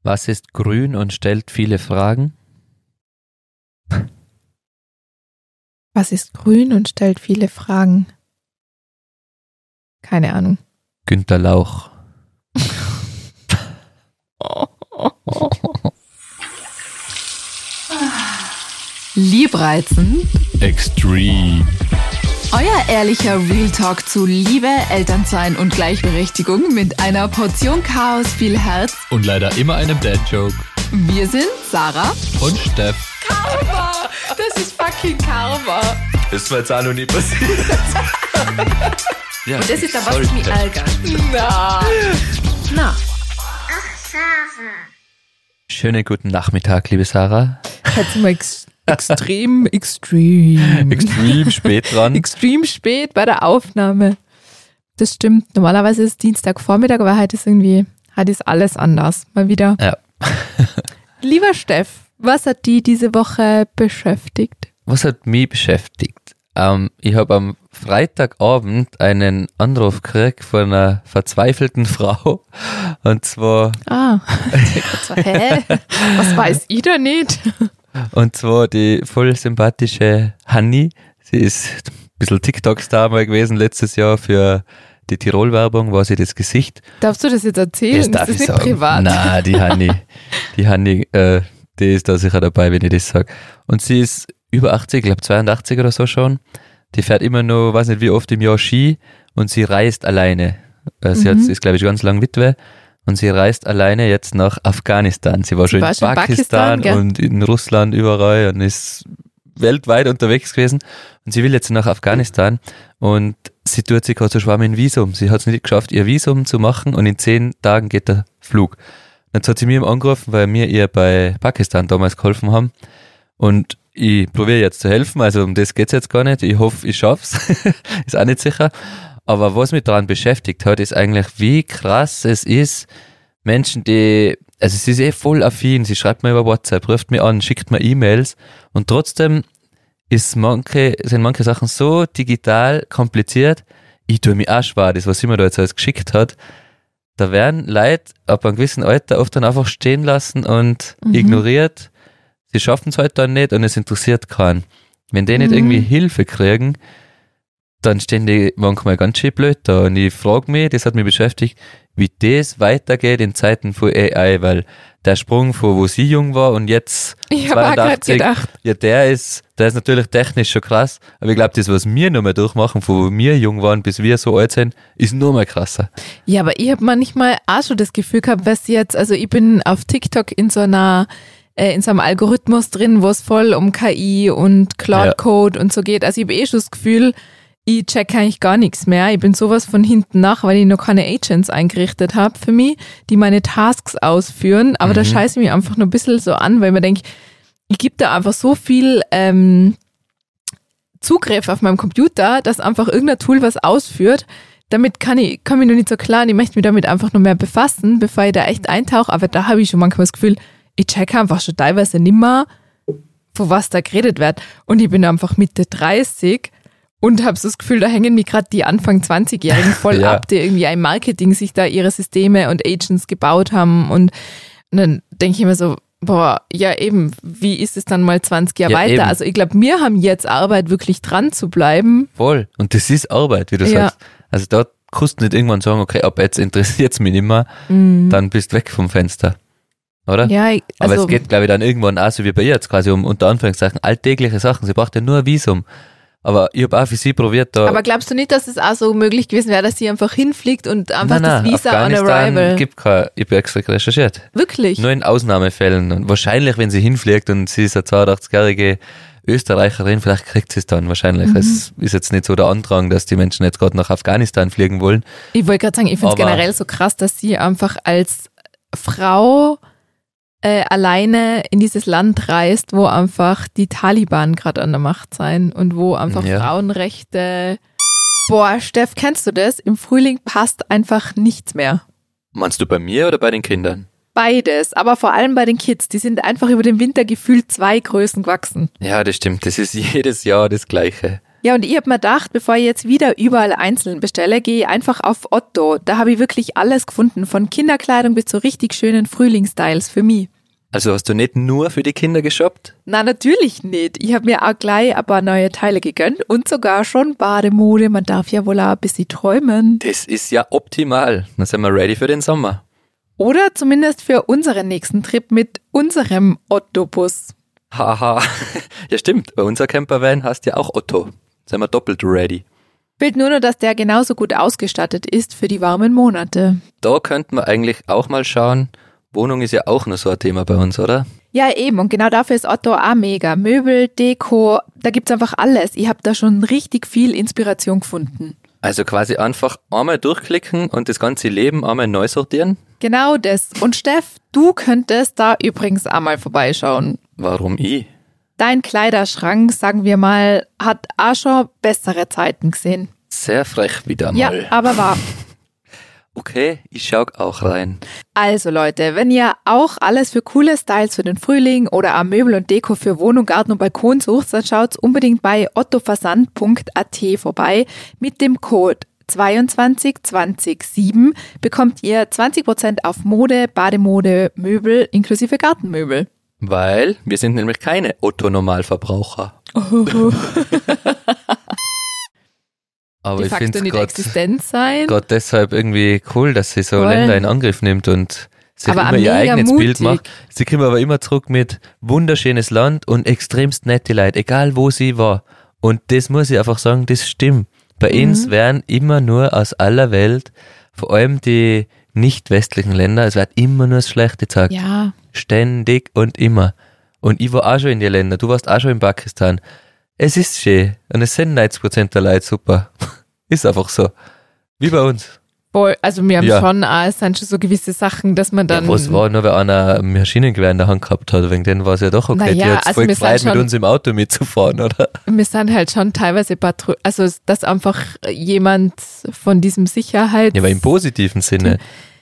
Was ist grün und stellt viele Fragen? Was ist grün und stellt viele Fragen? Keine Ahnung. Günter Lauch. Liebreizend. Extreme. Euer ehrlicher Real Talk zu Liebe, Elternsein und Gleichberechtigung mit einer Portion Chaos, viel Herz Und leider immer einem Dad-Joke. Wir sind Sarah Und Steff. Karma. Das ist fucking Karma. Das ist mir jetzt auch noch nie passiert. Ja, Und das ist da, was mich ärgert. Na. Schönen guten Nachmittag, liebe Sarah. Jetzt sind wir extrem Extrem spät dran. extrem spät bei der Aufnahme. Das stimmt. Normalerweise ist es Dienstagvormittag, aber heute ist alles anders. Mal wieder. Ja. Lieber Steff, was hat die diese Woche beschäftigt? Was hat mich beschäftigt? Ich habe am Freitagabend einen Anruf gekriegt von einer verzweifelten Frau. Und zwar... Hä? Was weiß ich da nicht? Und zwar die voll sympathische Hanni. Sie ist ein bisschen TikTok-Star mal gewesen letztes Jahr für die Tirol-Werbung, war sie das Gesicht. Darfst du das jetzt erzählen? Das darf ist ich nicht sagen. privat. Nein, die Hanni, die ist da sicher dabei, wenn ich das sage. Und sie ist über 80, ich glaube 82 oder so schon. Die fährt immer noch, weiß nicht wie oft im Jahr Ski und sie reist alleine. Sie ist, glaube ich, ganz lang Witwe. Und sie reist alleine jetzt nach Afghanistan. Sie war schon in Pakistan und in Russland überall und ist weltweit unterwegs gewesen. Und sie will jetzt nach Afghanistan und sie tut sich gerade so schwer mit dem Visum. Sie hat es nicht geschafft, ihr Visum zu machen und in 10 Tagen geht der Flug. Und jetzt hat sie mir angerufen, weil wir ihr bei Pakistan damals geholfen haben. Und ich probiere jetzt zu helfen, also um das geht's jetzt gar nicht. Ich hoffe, ich schaff's. Ist auch nicht sicher. Aber was mich daran beschäftigt hat, ist eigentlich, wie krass es ist, Menschen, also sie ist voll affin, sie schreibt mir über WhatsApp, ruft mir an, schickt mir E-Mails und trotzdem sind manche Sachen so digital kompliziert, ich tue mich auch schwer, das, was sie mir da jetzt alles geschickt hat, da werden Leute ab einem gewissen Alter oft dann einfach stehen lassen und ignoriert, sie schaffen es halt dann nicht und es interessiert keinen. Wenn die nicht irgendwie Hilfe kriegen, dann stehen die manchmal ganz schön blöd da. Und ich frage mich, das hat mich beschäftigt, wie das weitergeht in Zeiten von AI, weil der Sprung von wo sie jung war und jetzt Ich habe auch gerade 82, gedacht. ja, der ist natürlich technisch schon krass, aber ich glaube, das, was wir noch mal durchmachen, von wo wir jung waren bis wir so alt sind, ist noch mal krasser. Ja, aber ich habe manchmal auch schon das Gefühl gehabt, was jetzt, also ich bin auf TikTok in so einem Algorithmus drin, wo es voll um KI und Cloud-Code und so geht. Also ich habe schon das Gefühl, ich check eigentlich gar nichts mehr. Ich bin sowas von hinten nach, weil ich noch keine Agents eingerichtet habe für mich, die meine Tasks ausführen. Aber da scheiße ich mich einfach nur ein bisschen so an, weil ich mir denke, ich gebe da einfach so viel Zugriff auf meinem Computer, dass einfach irgendein Tool was ausführt. Damit komme ich noch nicht so klar und ich möchte mich damit einfach noch mehr befassen, bevor ich da echt eintauche. Aber da habe ich schon manchmal das Gefühl, ich check einfach schon teilweise nimmer, von was da geredet wird. Und ich bin einfach Mitte 30 und habe so das Gefühl, da hängen mir gerade die Anfang 20-Jährigen voll ab, die irgendwie im Marketing sich da ihre Systeme und Agents gebaut haben. Und dann denke ich mir so, boah, ja eben, wie ist es dann mal 20 Jahre weiter? Eben. Also ich glaube, wir haben jetzt Arbeit, wirklich dran zu bleiben. Voll. Und das ist Arbeit, wie du sagst. Also da kannst du nicht irgendwann sagen, okay, ab jetzt interessiert es mich nicht mehr, dann bist du weg vom Fenster. Oder? Ja, aber es geht, glaube ich, dann irgendwann auch so wie bei ihr jetzt quasi um unter Anführungszeichen alltägliche Sachen. Sie braucht ja nur ein Visum. Aber ich habe auch für sie probiert da... Aber glaubst du nicht, dass es auch so möglich gewesen wäre, dass sie einfach hinfliegt und einfach das Visa on Afghanistan arrival? Gibt kein, ich habe extra recherchiert. Wirklich? Nur in Ausnahmefällen. Und wahrscheinlich, wenn sie hinfliegt und sie ist eine 82-jährige Österreicherin, vielleicht kriegt sie es dann wahrscheinlich. Es ist jetzt nicht so der Andrang, dass die Menschen jetzt gerade nach Afghanistan fliegen wollen. Ich wollte gerade sagen, ich finde es generell so krass, dass sie einfach als Frau alleine in dieses Land reist, wo einfach die Taliban gerade an der Macht sein und wo einfach Frauenrechte... Boah, Steff, kennst du das? Im Frühling passt einfach nichts mehr. Meinst du bei mir oder bei den Kindern? Beides, aber vor allem bei den Kids. Die sind einfach über den Winter gefühlt 2 Größen gewachsen. Ja, das stimmt. Das ist jedes Jahr das Gleiche. Ja, und ich habe mir gedacht, bevor ich jetzt wieder überall einzeln bestelle, gehe ich einfach auf Otto. Da habe ich wirklich alles gefunden, von Kinderkleidung bis zu richtig schönen Frühlingsstyles für mich. Also hast du nicht nur für die Kinder geshoppt? Na, natürlich nicht. Ich habe mir auch gleich ein paar neue Teile gegönnt und sogar schon Bademode. Man darf ja wohl auch ein bisschen träumen. Das ist ja optimal. Dann sind wir ready für den Sommer. Oder zumindest für unseren nächsten Trip mit unserem Otto-Bus. Haha. Ja stimmt, bei unser Campervan heißt ja auch Otto. Sind wir doppelt ready. Fehlt nur noch, dass der genauso gut ausgestattet ist für die warmen Monate. Da könnten wir eigentlich auch mal schauen. Wohnung ist ja auch noch so ein Thema bei uns, oder? Ja, eben. Und genau dafür ist Otto auch mega. Möbel, Deko, da gibt's einfach alles. Ich habe da schon richtig viel Inspiration gefunden. Also quasi einfach einmal durchklicken und das ganze Leben einmal neu sortieren? Genau das. Und Steff, du könntest da übrigens auch mal vorbeischauen. Warum ich? Dein Kleiderschrank, sagen wir mal, hat auch schon bessere Zeiten gesehen. Sehr frech wieder mal. Ja, aber wahr. Okay, ich schau auch rein. Also Leute, wenn ihr auch alles für coole Styles für den Frühling oder auch Möbel und Deko für Wohnung, Garten und Balkon sucht, dann schaut unbedingt bei ottoversand.at vorbei. Mit dem Code 22207 bekommt ihr 20% auf Mode, Bademode, Möbel inklusive Gartenmöbel. Weil wir sind nämlich keine Otto-Normalverbraucher. Aber ich finde es gerade deshalb irgendwie cool, dass sie so Voll. Länder in Angriff nimmt und sich Aber immer ihr mega eigenes mutig. Bild macht. Sie kommen aber immer zurück mit wunderschönes Land und extremst nette Leute, egal wo sie war. Und das muss ich einfach sagen, das stimmt. Bei uns werden immer nur aus aller Welt, vor allem die nicht westlichen Länder, es wird immer nur das Schlechte gesagt. Ja. Ständig und immer. Und ich war auch schon in die Länder, du warst auch schon in Pakistan. Es ist schön und es sind 90% der Leute super. Ist einfach so. Wie bei uns. Voll, also wir haben Ja. schon, es sind schon so gewisse Sachen, dass man dann... Ja, was war nur, weil einer ein Maschinengewehr in der Hand gehabt hat, wegen denen war es ja doch okay. Naja, Die hat also voll wir sind gefreut, mit schon- uns im Auto mitzufahren, oder? Wir sind halt schon teilweise also dass einfach jemand von diesem Sicherheits... Ja, aber im positiven Sinne.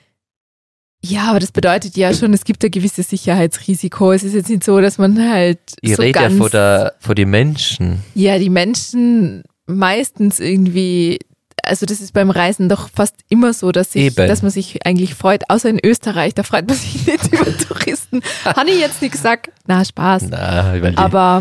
Ja, aber das bedeutet ja schon, es gibt ein gewisses Sicherheitsrisiko. Es ist jetzt nicht so, dass man halt Ich so rede ja ganz... von den Menschen. Ja, die Menschen meistens irgendwie... Also das ist beim Reisen doch fast immer so, dass man sich eigentlich freut, außer in Österreich, da freut man sich nicht über Touristen. Habe ich jetzt nicht gesagt, na Spaß. Na, weil die, Aber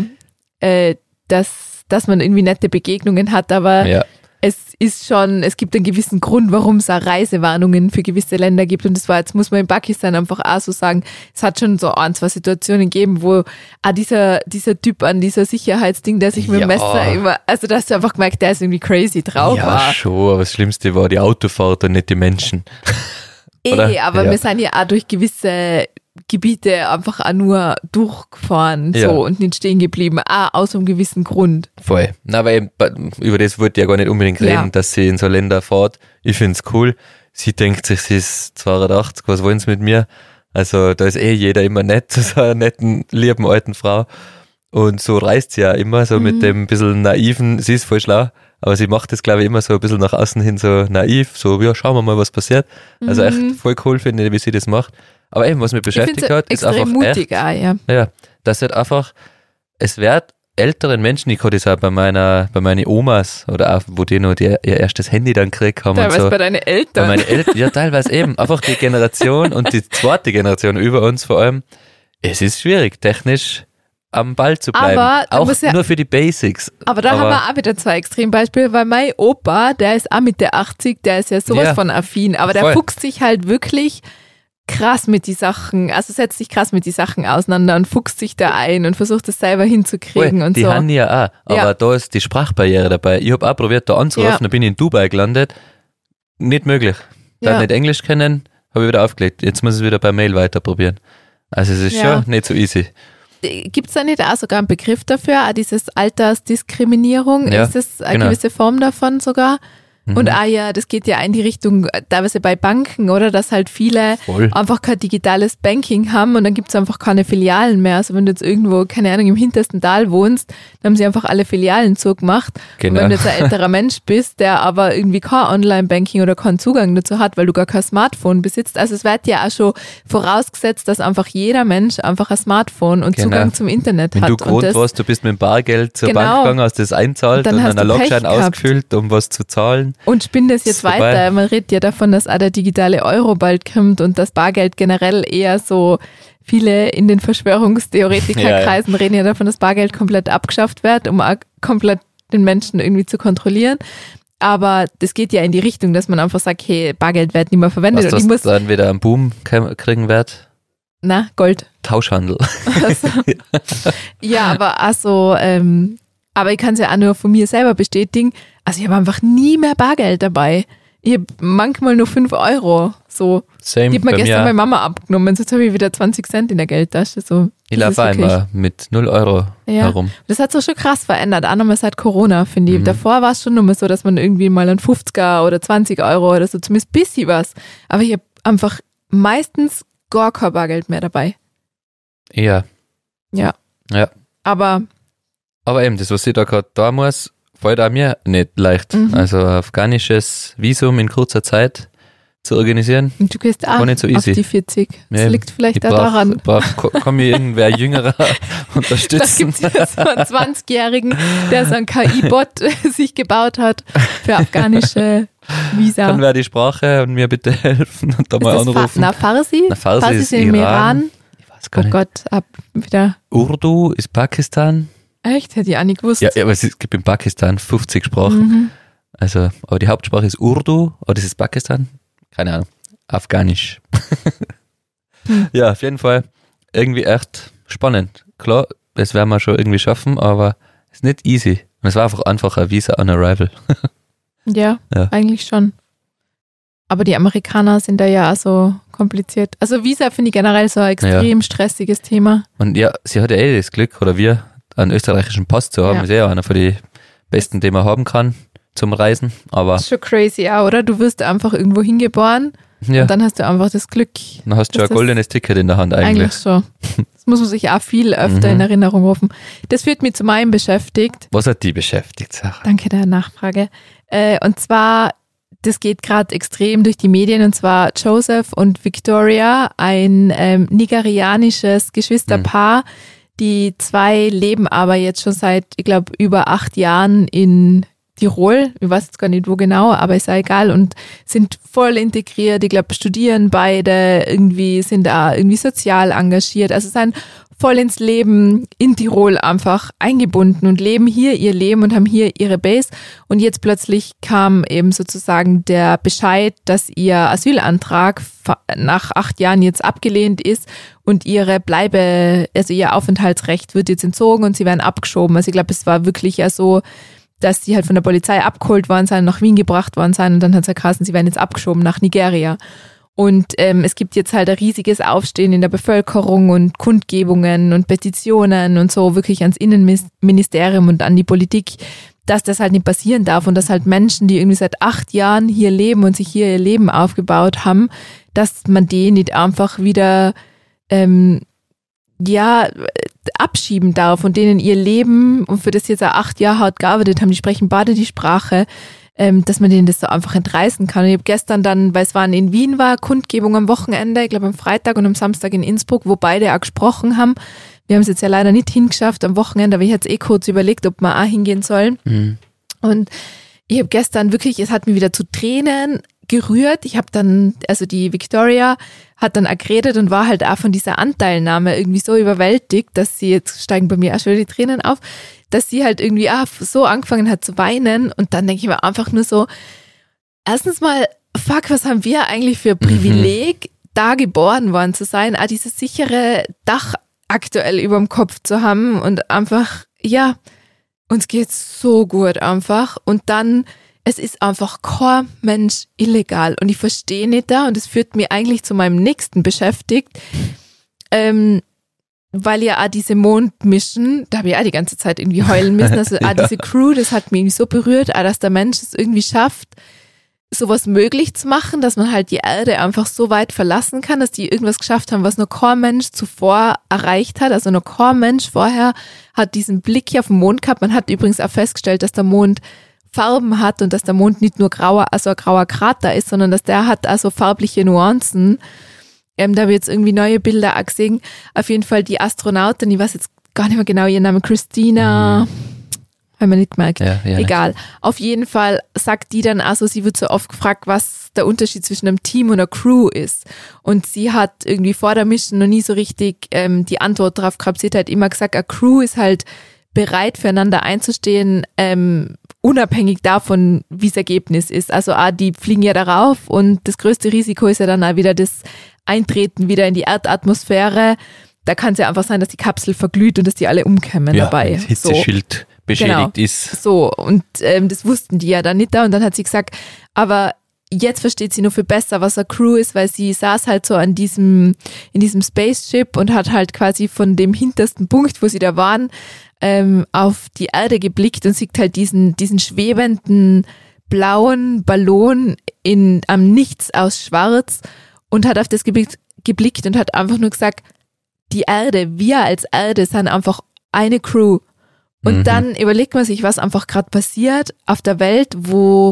dass man irgendwie nette Begegnungen hat, aber ja. es gibt einen gewissen Grund, warum es auch Reisewarnungen für gewisse Länder gibt. Und das war, jetzt muss man in Pakistan einfach auch so sagen, es hat schon so ein, zwei Situationen gegeben, wo auch dieser Typ an dieser Sicherheitsding, der sich mit dem Ja. Messer immer, also da hast du einfach gemerkt, der ist irgendwie crazy drauf. Ja, war. schon, aber das Schlimmste war die Autofahrt und nicht die Menschen. oder? Aber Ja. wir sind ja auch durch gewisse Gebiete einfach auch nur durchgefahren Ja. so und nicht stehen geblieben, auch aus einem gewissen Grund. Voll. Na, aber eben, über das wollte ich ja gar nicht unbedingt reden, Ja. dass sie in so Länder fährt. Ich find's cool. Sie denkt sich, sie ist 82, was wollen sie mit mir? Also da ist jeder immer nett zu so einer netten, lieben alten Frau. Und so reist sie ja immer, so mit dem bisschen naiven, sie ist voll schlau, aber sie macht das, glaube ich, immer so ein bisschen nach außen hin so naiv, so, ja, schauen wir mal, was passiert. Also echt voll cool finde ich, wie sie das macht. Aber eben, was mich beschäftigt hat, ist einfach extrem mutig echt, auch, ja. ja, dass halt einfach, es wird älteren Menschen, ich hatte das auch bei meinen Omas oder auch, wo die noch ihr erstes Handy dann gekriegt haben und Teilweise so. bei deinen Bei Eltern. meinen Eltern, ja, teilweise eben. Einfach die Generation und die zweite Generation über uns vor allem. Es ist schwierig, technisch am Ball zu bleiben. Aber da auch muss ja- nur für die Basics. Aber da haben wir auch wieder zwei Extrembeispiele, weil mein Opa, der ist auch mit der 80, der ist ja sowas Ja, von affin, aber der voll. fuchst sich halt wirklich krass mit die Sachen, also setzt sich krass mit die Sachen auseinander und fuchst sich da ein und versucht es selber hinzukriegen und die so. haben ja auch, aber Ja. da ist die Sprachbarriere dabei. Ich habe auch probiert, da anzurufen, Ja. dann bin ich in Dubai gelandet. Nicht möglich. Da Ja. nicht Englisch kennen, habe ich wieder aufgelegt. Jetzt muss ich es wieder per Mail weiter probieren. Also es ist Ja. schon nicht so easy. Gibt es da nicht auch sogar einen Begriff dafür, auch dieses Altersdiskriminierung? Ja, Ist das eine genau. gewisse Form davon sogar? Und das geht ja in die Richtung, teilweise bei Banken, oder? Dass halt viele einfach kein digitales Banking haben und dann gibt es einfach keine Filialen mehr. Also wenn du jetzt irgendwo, keine Ahnung, im hintersten Tal wohnst, dann haben sie einfach alle Filialen zugemacht. Genau. Und wenn du jetzt ein älterer Mensch bist, der aber irgendwie kein Online-Banking oder keinen Zugang dazu hat, weil du gar kein Smartphone besitzt. Also es wird ja auch schon vorausgesetzt, dass einfach jeder Mensch einfach ein Smartphone und Zugang zum Internet wenn hat. Wenn du gewohnt warst, du bist mit dem Bargeld zur Bank gegangen, hast das einzahlt und dann einen Logschein ausgefüllt, um was zu zahlen. Und spinn das jetzt weiter. Man redet ja davon, dass auch der digitale Euro bald kommt und das Bargeld generell eher so, viele in den Verschwörungstheoretikerkreisen reden ja davon, dass Bargeld komplett abgeschafft wird, um auch komplett den Menschen irgendwie zu kontrollieren. Aber das geht ja in die Richtung, dass man einfach sagt, hey, Bargeld wird nicht mehr verwendet. Was, und ich muss dann wieder einen Boom kriegen wird? Na, Gold. Tauschhandel. Also, ja, aber also, aber ich kann es ja auch nur von mir selber bestätigen. Also ich habe einfach nie mehr Bargeld dabei. Ich habe manchmal nur 5 €. So. Same. Die hat mir gestern meine Mama abgenommen. Jetzt habe ich wieder 20 Cent in der Geldtasche. So, ich laufe einmal mit 0 € herum. Das hat sich schon krass verändert. Auch nochmal seit Corona, finde ich. Davor war es schon nochmal so, dass man irgendwie mal einen 50er oder 20 € oder so, zumindest ein bisschen was. Aber ich habe einfach meistens gar kein Bargeld mehr dabei. Ja. Ja. Aber eben, das, was ich da gerade da muss, fällt auch mir nicht leicht. Also ein afghanisches Visum in kurzer Zeit zu organisieren. Und du gehst auch nicht so easy. auf die 40. Das ja, liegt vielleicht auch daran. Kann mir irgendwer Jüngerer unterstützen? Da gibt es ja so einen 20-Jährigen, der so einen KI-Bot sich gebaut hat für afghanische Visa. Kann wer die Sprache und mir bitte helfen und da mal anrufen. Farsi? Farsi ist im Iran. Ich weiß gar nicht. Oh Gott, wieder. Urdu ist Pakistan. Echt? Hätte ich auch nicht gewusst. Ja, aber es gibt in Pakistan 50 Sprachen. Also, aber die Hauptsprache ist Urdu, oder das ist Pakistan? Keine Ahnung. Afghanisch. Ja, auf jeden Fall irgendwie echt spannend. Klar, das werden wir schon irgendwie schaffen, aber es ist nicht easy. Und es war einfach ein Visa on Arrival. Ja, eigentlich schon. Aber die Amerikaner sind da ja auch so kompliziert. Also Visa finde ich generell so ein extrem stressiges Thema. Und ja, sie hat ja das Glück, oder wir, einen österreichischen Pass zu haben. Ja. Ist ja einer von den besten, den man haben kann zum Reisen. Aber das ist schon crazy auch, oder? Du wirst einfach irgendwo hingeboren und dann hast du einfach das Glück. Dann hast du schon ein goldenes Ticket in der Hand eigentlich. Eigentlich schon. Das muss man sich auch viel öfter in Erinnerung rufen. Das führt mich zu meinem beschäftigt. Was hat die beschäftigt, Sarah? Danke der Nachfrage. Und zwar, das geht gerade extrem durch die Medien, und zwar Joseph und Victoria, ein nigerianisches Geschwisterpaar. Die zwei leben aber jetzt schon seit, ich glaube, über 8 Jahren in Tirol. Ich weiß jetzt gar nicht, wo genau, aber ist ja egal, und sind voll integriert. Ich glaube, studieren beide, sind da irgendwie sozial engagiert. Also sind voll ins Leben in Tirol einfach eingebunden und leben hier ihr Leben und haben hier ihre Base. Und jetzt plötzlich kam eben sozusagen der Bescheid, dass ihr Asylantrag nach 8 Jahren jetzt abgelehnt ist und ihre also ihr Aufenthaltsrecht wird jetzt entzogen und sie werden abgeschoben. Also ich glaube, es war wirklich ja so, dass sie halt von der Polizei abgeholt worden sind, nach Wien gebracht worden sind, und dann hat es ja geheißen, sie werden jetzt abgeschoben nach Nigeria. Und es gibt jetzt halt ein riesiges Aufstehen in der Bevölkerung und Kundgebungen und Petitionen und so wirklich ans Innenministerium und an die Politik, dass das halt nicht passieren darf und dass halt Menschen, die irgendwie seit 8 Jahren hier leben und sich hier ihr Leben aufgebaut haben, dass man die nicht einfach wieder abschieben darf und denen ihr Leben, und für das jetzt auch 8 Jahre hart gearbeitet haben, die sprechen beide die Sprache, dass man denen das so einfach entreißen kann. Und ich habe gestern dann, weil es in Wien war, Kundgebung am Wochenende, ich glaube am Freitag und am Samstag in Innsbruck, wo beide auch gesprochen haben. Wir haben es jetzt ja leider nicht hingeschafft am Wochenende, aber ich hatte es kurz überlegt, ob wir auch hingehen sollen. Und ich habe gestern wirklich, es hat mich wieder zu Tränen gerührt. Ich habe dann, also die Victoria hat dann auch geredet und war halt auch von dieser Anteilnahme irgendwie so überwältigt, dass sie, jetzt steigen bei mir auch schon die Tränen auf, dass sie halt irgendwie so angefangen hat zu weinen. Und dann denke ich mir einfach nur so, erstens mal, fuck, was haben wir eigentlich für Privileg, da geboren worden zu sein, auch dieses sichere Dach aktuell über dem Kopf zu haben und einfach, ja, uns geht's so gut einfach. Und dann, es ist einfach kein Mensch illegal. Und ich verstehe nicht da, und es führt mir eigentlich zu meinem nächsten beschäftigt, weil ja auch diese Mondmission, da habe ich auch die ganze Zeit irgendwie heulen müssen, also auch diese Crew, das hat mich irgendwie so berührt, auch dass der Mensch es irgendwie schafft, sowas möglich zu machen, dass man halt die Erde einfach so weit verlassen kann, dass die irgendwas geschafft haben, was noch kein Mensch zuvor erreicht hat. Also noch kein Mensch vorher hat diesen Blick hier auf den Mond gehabt. Man hat übrigens auch festgestellt, dass der Mond Farben hat und dass der Mond nicht nur ein grauer Krater ist, sondern dass der hat also farbliche Nuancen. Da habe ich jetzt irgendwie neue Bilder auch gesehen. Auf jeden Fall die Astronautin, ich weiß jetzt gar nicht mehr genau ihren Namen, Christina, haben wir nicht gemerkt. Ja, egal. Auf jeden Fall sagt die dann also, sie wird so oft gefragt, was der Unterschied zwischen einem Team und einer Crew ist. Und sie hat irgendwie vor der Mission noch nie so richtig die Antwort darauf gehabt. Sie hat halt immer gesagt, eine Crew ist halt bereit, füreinander einzustehen, unabhängig davon, wie das Ergebnis ist. Also die fliegen ja darauf und das größte Risiko ist ja dann auch wieder das Eintreten wieder in die Erdatmosphäre. Da kann es ja einfach sein, dass die Kapsel verglüht und dass die alle umkommen dabei. Das Hitzeschild beschädigt ist. So, und das wussten die ja dann nicht da. Und dann hat sie gesagt, aber jetzt versteht sie nur viel besser, was eine Crew ist, weil sie saß halt so in diesem Spaceship und hat halt quasi von dem hintersten Punkt, wo sie da waren, auf die Erde geblickt und sieht halt diesen schwebenden blauen Ballon am Nichts aus Schwarz und hat auf das geblickt und hat einfach nur gesagt, die Erde, wir als Erde sind einfach eine Crew. Und dann überlegt man sich, was einfach gerade passiert auf der Welt, wo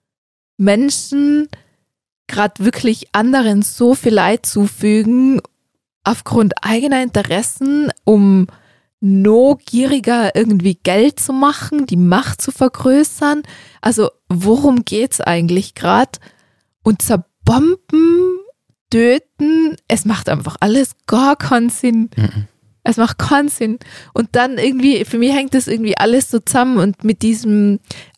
Menschen gerade wirklich anderen so viel Leid zufügen, aufgrund eigener Interessen, um noch gieriger irgendwie Geld zu machen, die Macht zu vergrößern. Also worum geht's eigentlich gerade? Und zerbomben, töten, es macht einfach alles gar keinen Sinn. Es macht keinen Sinn. Und dann irgendwie, für mich hängt das irgendwie alles so zusammen und mit diesem,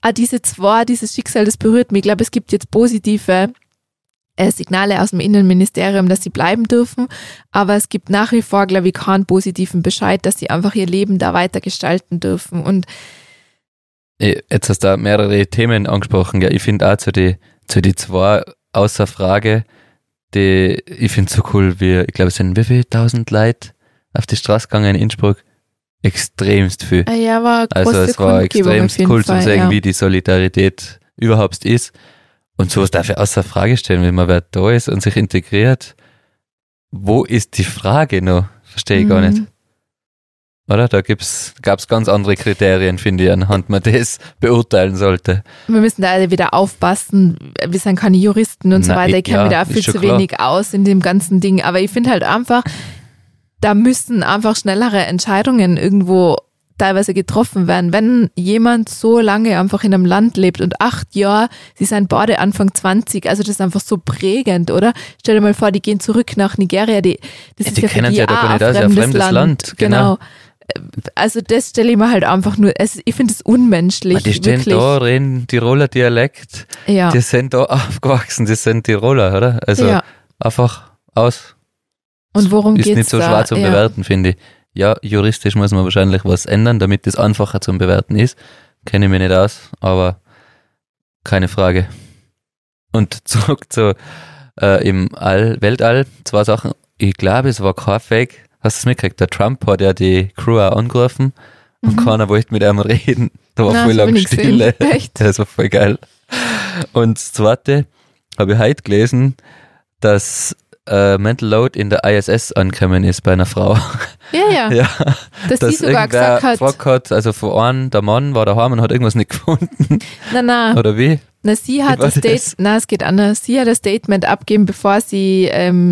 dieses Schicksal, das berührt mich. Ich glaube, es gibt jetzt positive Signale aus dem Innenministerium, dass sie bleiben dürfen, aber es gibt nach wie vor, glaube ich, keinen positiven Bescheid, dass sie einfach ihr Leben da weiter gestalten dürfen. Und jetzt hast du da mehrere Themen angesprochen. Ja, ich finde auch zu die zwei außer Frage, ich finde es so cool, ich glaube, es sind wie viele 1000 Leute auf die Straße gegangen in Innsbruck? Extremst viel. Ja, war also es war extremst cool zu sehen, wie die Solidarität überhaupt ist. Und sowas darf ich außer Frage stellen, wenn man wer da ist und sich integriert. Wo ist die Frage noch? Verstehe ich gar nicht. Oder? Da gab's ganz andere Kriterien, finde ich, anhand man das beurteilen sollte. Wir müssen da wieder aufpassen. Wir sind keine Juristen und so weiter. Ich kenne mich da viel zu wenig aus in dem ganzen Ding. Aber ich finde halt einfach, da müssen einfach schnellere Entscheidungen irgendwo teilweise getroffen werden. Wenn jemand so lange einfach in einem Land lebt und 8 Jahre, sie sind beide Anfang 20, also das ist einfach so prägend, oder? Stell dir mal vor, die gehen zurück nach Nigeria, das ist ja für die ja auch ein fremdes Land. Genau. Also das stelle ich mir halt einfach nur, ich finde es unmenschlich. Die stehen wirklich da, reden Tiroler Dialekt, die sind da aufgewachsen, die sind Tiroler, oder? Also einfach aus. Und worum geht's da? Ist nicht so schwer zu bewerten, finde ich. Ja, juristisch muss man wahrscheinlich was ändern, damit das einfacher zum Bewerten ist. Kenne ich mich nicht aus, aber keine Frage. Und zurück zu im Weltall, 2 Sachen. Ich glaube, es war kein Fake. Hast du es mitgekriegt? Der Trump hat ja die Crew auch angerufen und keiner wollte mit ihm reden. Da war voll lang Stille. Echt? Das war voll geil. Und das Zweite habe ich heute gelesen, dass Mental Load in der ISS angekommen ist bei einer Frau. Ja. Dass die sogar gesagt hat, also vor einem, der Mann war daheim und hat irgendwas nicht gefunden. Nein. Oder wie? Na, sie hat es geht anders. Sie hat das Statement abgegeben, bevor sie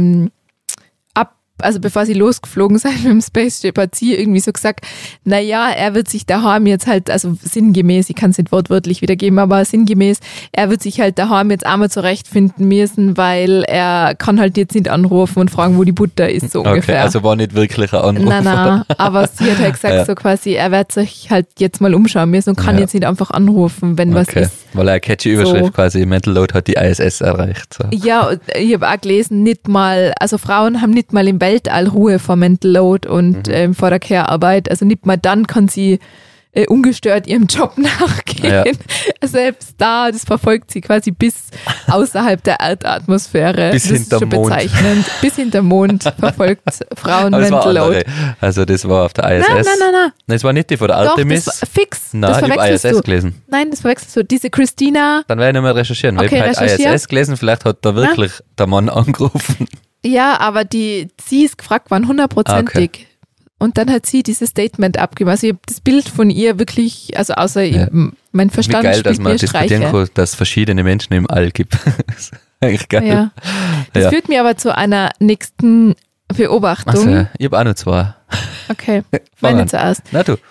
bevor sie losgeflogen sind mit dem Spaceship, hat sie irgendwie so gesagt, naja, er wird sich daheim jetzt halt, also sinngemäß, ich kann es nicht wortwörtlich wiedergeben, aber sinngemäß, er wird sich halt daheim jetzt einmal zurechtfinden müssen, weil er kann halt jetzt nicht anrufen und fragen, wo die Butter ist, so ungefähr. Okay, also war nicht wirklich ein Anruf. Nein, aber sie hat halt gesagt, so quasi, er wird sich halt jetzt mal umschauen müssen und kann jetzt nicht einfach anrufen, wenn was ist. Weil er eine catchy Überschrift quasi, Mental Load hat die ISS erreicht. So. Ja, ich habe auch gelesen, also Frauen haben nicht mal im Weltall Ruhe vor Mental Load und vor der Care-Arbeit. Also nicht mal dann kann sie ungestört ihrem Job nachgehen. Ja. Selbst da, das verfolgt sie quasi bis außerhalb der Erdatmosphäre. Bis hinterm Mond. Bezeichnend. Bis hinterm Mond verfolgt Frauen Mental Load. Also das war auf der ISS. Nein. Das war nicht die von der Artemis. Doch, das war fix. Nein, das ich habe ISS gelesen. Nein, das verwechselst du. Diese Christina. Dann werde ich nochmal recherchieren. Okay, ich habe ISS gelesen, vielleicht hat da wirklich der Mann angerufen. Ja, aber sie ist gefragt worden, 100%ig. Okay. Und dann hat sie dieses Statement abgegeben. Also ich habe das Bild von ihr wirklich, also außer mein Verstand wie geil, spielt dass man diskutieren kann, dass es verschiedene Menschen im All gibt. Das ist eigentlich geil. Ja. Das führt mir aber zu einer nächsten Beobachtung. Also, ich habe auch noch zwei. Okay, meine zuerst. Na du.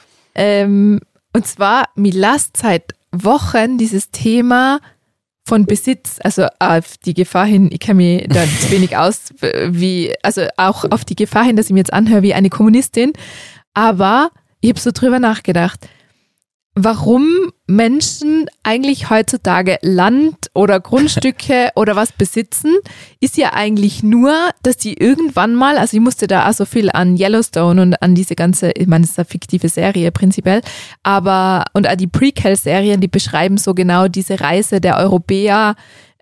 Und zwar, mir lasst seit Wochen dieses Thema von Besitz, also auf die Gefahr hin, ich kenne mich da zu wenig aus, also auch auf die Gefahr hin, dass ich mir jetzt anhöre wie eine Kommunistin, aber ich habe so drüber nachgedacht, warum Menschen eigentlich heutzutage Land oder Grundstücke oder was besitzen, ist ja eigentlich nur, dass die irgendwann mal, also ich musste da auch so viel an Yellowstone und an diese ganze, ich meine, es ist eine fiktive Serie prinzipiell, aber und auch die Prequel-Serien, die beschreiben so genau diese Reise der Europäer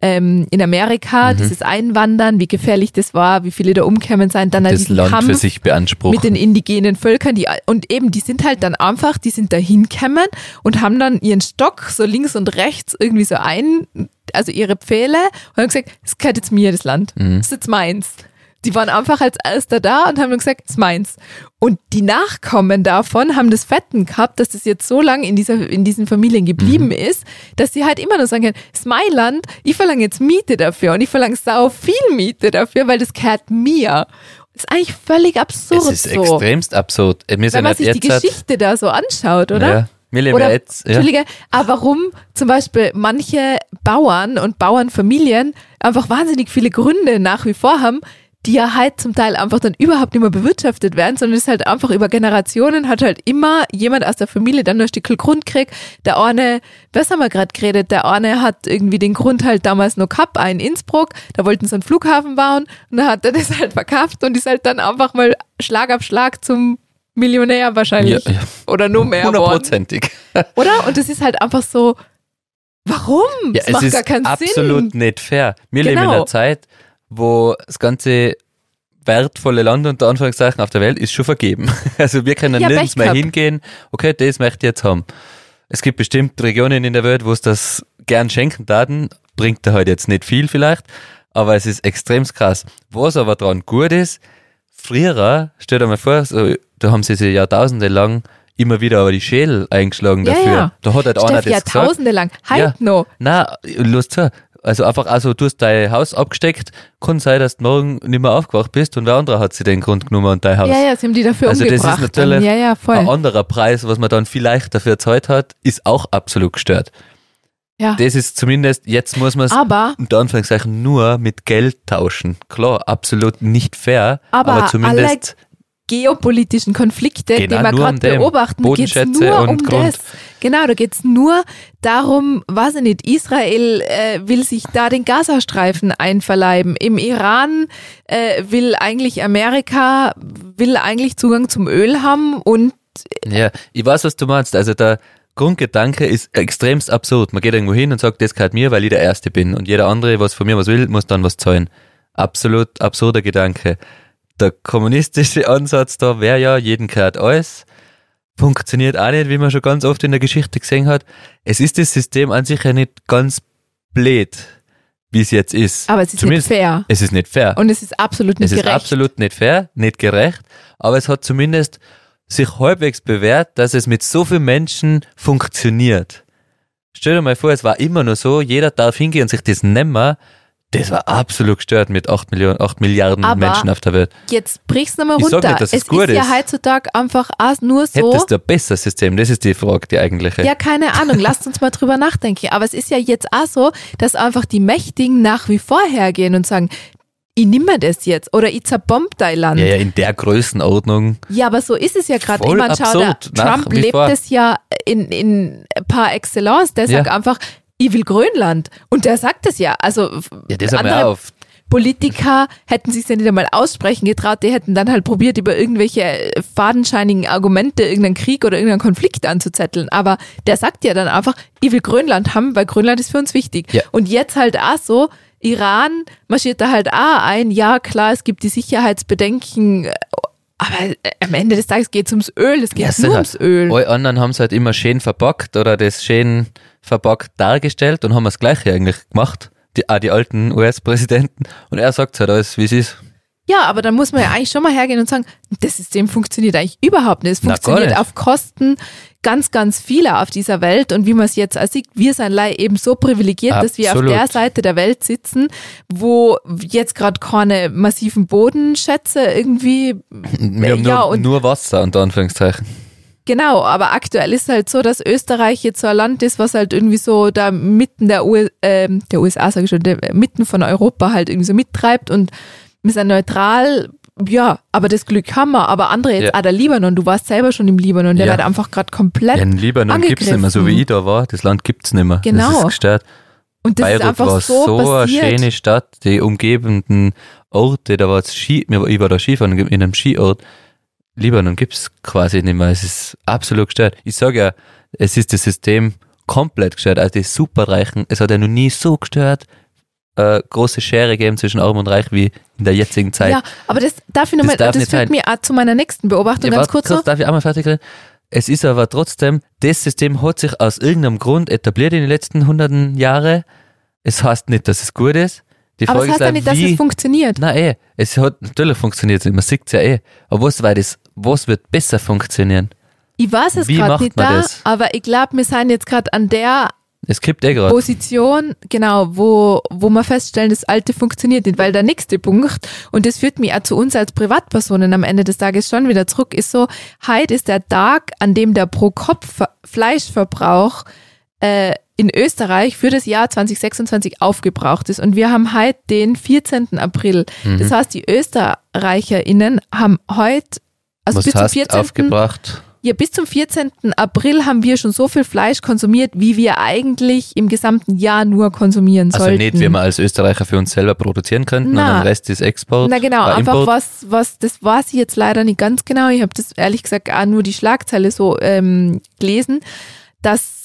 in Amerika, dieses Einwandern, wie gefährlich das war, wie viele da umgekommen sind, dann das Land Kampf für sich beanspruchen. Mit den indigenen Völkern, die sind halt dann einfach, die sind da hingekommen und haben dann ihren Stock so links und rechts irgendwie so also ihre Pfähle und haben gesagt, das gehört jetzt mir, das Land, das ist jetzt meins. Die waren einfach als Erster da und haben dann gesagt, das ist meins. Und die Nachkommen davon haben das Fetten gehabt, dass das jetzt so lange in diesen Familien geblieben ist, dass sie halt immer nur sagen können, das ist mein Land, ich verlange jetzt Miete dafür und ich verlange sau viel Miete dafür, weil das gehört mir. Das ist eigentlich völlig absurd. Es ist extremst absurd. Wenn man sich die Geschichte da so anschaut, oder? Ja. Oder, jetzt, ja. Entschuldige, aber warum zum Beispiel manche Bauern und Bauernfamilien einfach wahnsinnig viele Gründe nach wie vor haben, die ja halt zum Teil einfach dann überhaupt nicht mehr bewirtschaftet werden, sondern es ist halt einfach über Generationen hat halt immer jemand aus der Familie dann nur ein Stückchen Grund gekriegt. Der eine, was haben wir gerade geredet, der eine hat irgendwie den Grund halt damals noch gehabt, in Innsbruck, da wollten sie einen Flughafen bauen und dann hat er das halt verkauft und ist halt dann einfach mal Schlag auf Schlag zum Millionär wahrscheinlich. Ja. Oder nur mehr 100%ig. Oder? Und das ist halt einfach so, warum? Ja, das macht gar keinen Sinn. Es ist absolut nicht fair. Wir leben in einer Zeit, wo das ganze wertvolle Land unter Anführungszeichen auf der Welt ist schon vergeben. Also wir können nirgends mehr hingehen, okay, das möchte ich jetzt haben. Es gibt bestimmt Regionen in der Welt, wo es das gern schenken daten, bringt da halt jetzt nicht viel vielleicht, aber es ist extrem krass. Was aber dran gut ist, früher, stell dir mal vor, so, da haben sie sich Jahrtausende lang immer wieder aber die Schädel eingeschlagen dafür. Ja. Da hat halt einer das gesagt. Jahrtausende lang, halt noch. Nein, los zu. Also einfach, du hast dein Haus abgesteckt, kann sein, dass du morgen nicht mehr aufgewacht bist und wer andere hat sich den Grund genommen und dein Haus. Ja, sie haben die dafür umgebracht. Also das ist natürlich voll. ein anderer Preis, was man dann vielleicht dafür gezahlt hat, ist auch absolut gestört. Ja. Das ist zumindest, jetzt muss man es unter Anführungszeichen nur mit Geld tauschen. Klar, absolut nicht fair, aber zumindest geopolitischen Konflikte, die wir gerade beobachten, geht es nur um das. Genau, da geht es nur darum, weiß ich nicht, Israel will sich da den Gazastreifen einverleiben. Im Iran will eigentlich Amerika, Zugang zum Öl haben und ja, ich weiß, was du meinst. Also der Grundgedanke ist extremst absurd. Man geht irgendwo hin und sagt, das gehört mir, weil ich der Erste bin und jeder andere, was von mir was will, muss dann was zahlen. Absolut absurder Gedanke. Der kommunistische Ansatz da wäre ja, jeden gehört alles. Funktioniert auch nicht, wie man schon ganz oft in der Geschichte gesehen hat. Es ist das System an sich ja nicht ganz blöd, wie es jetzt ist. Aber es ist nicht fair. Es ist nicht fair. Und es ist absolut nicht gerecht. Es ist absolut nicht fair, nicht gerecht, aber es hat zumindest sich halbwegs bewährt, dass es mit so vielen Menschen funktioniert. Stell dir mal vor, es war immer nur so, jeder darf hingehen und sich das nehmen. Das war absolut gestört mit 8 Milliarden Menschen auf der Welt. Jetzt brichst du nochmal runter. Ich sag nicht, dass es gut ist. Es ist ja heutzutage einfach auch nur so. Hättest du ein besseres System? Das ist die Frage, die eigentliche. Ja, keine Ahnung. Lasst uns mal drüber nachdenken. Aber es ist ja jetzt auch so, dass einfach die Mächtigen nach wie vor hergehen und sagen, ich nehme das jetzt oder ich zerbomb dein Land. Ja, in der Größenordnung. Ja, aber so ist es ja gerade. Ich meine, schau, Trump lebt es ja in par excellence. Der sagt einfach, ich will Grönland. Und der sagt es ja. Also ja, das haben wir auf Politiker hätten sich ja nicht einmal aussprechen getraut, die hätten dann halt probiert, über irgendwelche fadenscheinigen Argumente irgendeinen Krieg oder irgendeinen Konflikt anzuzetteln. Aber der sagt ja dann einfach, ich will Grönland haben, weil Grönland ist für uns wichtig. Ja. Und jetzt halt auch so, Iran marschiert da halt auch ein, ja klar, es gibt die Sicherheitsbedenken, aber am Ende des Tages geht es ums Öl, es geht nur ums Öl. Alle anderen haben es halt immer schön verpackt oder das schön verpackt dargestellt und haben das Gleiche eigentlich gemacht. Die alten US-Präsidenten. Und er sagt halt alles, wie es ist. Ja, aber dann muss man ja eigentlich schon mal hergehen und sagen, das System funktioniert eigentlich überhaupt nicht. Es funktioniert auf Kosten ganz, ganz vieler auf dieser Welt. Und wie man es jetzt als sieht, wir sind eben so privilegiert, dass wir auf der Seite der Welt sitzen, wo jetzt gerade keine massiven Bodenschätze irgendwie... Wir haben nur Wasser, unter Anführungszeichen. Genau, aber aktuell ist halt so, dass Österreich jetzt so ein Land ist, was halt irgendwie so da mitten der USA, sage ich schon, mitten von Europa halt irgendwie so mittreibt und wir sind neutral, ja, aber das Glück haben wir. Aber andere jetzt, der Libanon, du warst selber schon im Libanon, der wird einfach gerade komplett in Libanon gibt es nicht mehr, so wie ich da war, das Land gibt es nicht mehr. Genau. Das ist gestört. Und das Beirut ist einfach war so passiert. eine schöne Stadt, die umgebenden Orte, da war es ich war da Skifahren in einem Skiort. Libanon gibt es quasi nicht mehr, es ist absolut gestört. Ich sage ja, es ist das System komplett gestört, also die Superreichen, es hat ja noch nie so gestört, große Schere geben zwischen Arm und Reich wie in der jetzigen Zeit. Ja, aber das darf ich nochmal, das führt mir auch zu meiner nächsten Beobachtung, ganz kurz noch. Darf ich einmal fertig reden? Es ist aber trotzdem, das System hat sich aus irgendeinem Grund etabliert in den letzten 100 Jahren. Es heißt nicht, dass es gut ist. Die Frage aber es heißt ja nicht, dass es funktioniert. Nein, es hat natürlich funktioniert, man sieht es ja Aber was wird besser funktionieren? Ich weiß es gerade nicht aber ich glaube, wir sind jetzt gerade an der es kippt gerade. Position, genau, wo wir feststellen, das Alte funktioniert nicht, weil der nächste Punkt, und das führt mich auch zu uns als Privatpersonen am Ende des Tages schon wieder zurück, ist so, heute ist der Tag, an dem der Pro-Kopf-Fleischverbrauch in Österreich für das Jahr 2026 aufgebraucht ist. Und wir haben heute den 14. April. Das heißt, die ÖsterreicherInnen haben heute, also bis zum 14. aufgebracht? Ja, bis zum 14. April haben wir schon so viel Fleisch konsumiert, wie wir eigentlich im gesamten Jahr nur konsumieren sollten. Also nicht, wie wir als Österreicher für uns selber produzieren könnten, und den Rest ist Export. Na genau, einfach was, das weiß ich jetzt leider nicht ganz genau. Ich habe das ehrlich gesagt auch nur die Schlagzeile so gelesen, dass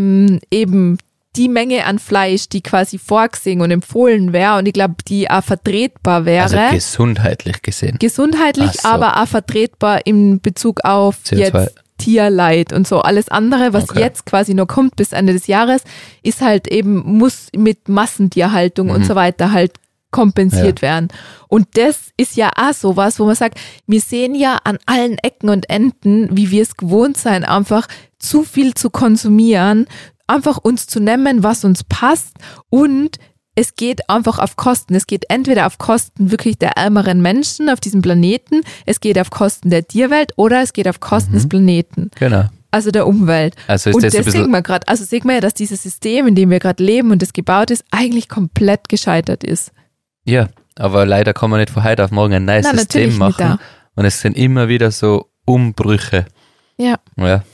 eben die Menge an Fleisch, die quasi vorgesehen und empfohlen wäre und ich glaube, die auch vertretbar wäre. Also gesundheitlich gesehen. Gesundheitlich, so. Aber auch vertretbar in Bezug auf CO2. Jetzt Tierleid und so. Alles andere, was jetzt quasi noch kommt bis Ende des Jahres, ist halt eben, muss mit Massentierhaltung und so weiter halt kompensiert werden. Und das ist ja auch sowas, wo man sagt, wir sehen ja an allen Ecken und Enden, wie wir es gewohnt sein, einfach zu viel zu konsumieren, einfach uns zu nehmen, was uns passt und es geht einfach auf Kosten. Es geht entweder auf Kosten wirklich der ärmeren Menschen auf diesem Planeten, es geht auf Kosten der Tierwelt oder es geht auf Kosten des Planeten. Genau. Also der Umwelt. Also ist und das sehen wir gerade. Also sehen wir ja, dass dieses System, in dem wir gerade leben und das gebaut ist, eigentlich komplett gescheitert ist. Ja, aber leider kann man nicht von heute auf morgen ein neues System machen. Und es sind immer wieder so Umbrüche. Ja. Ja.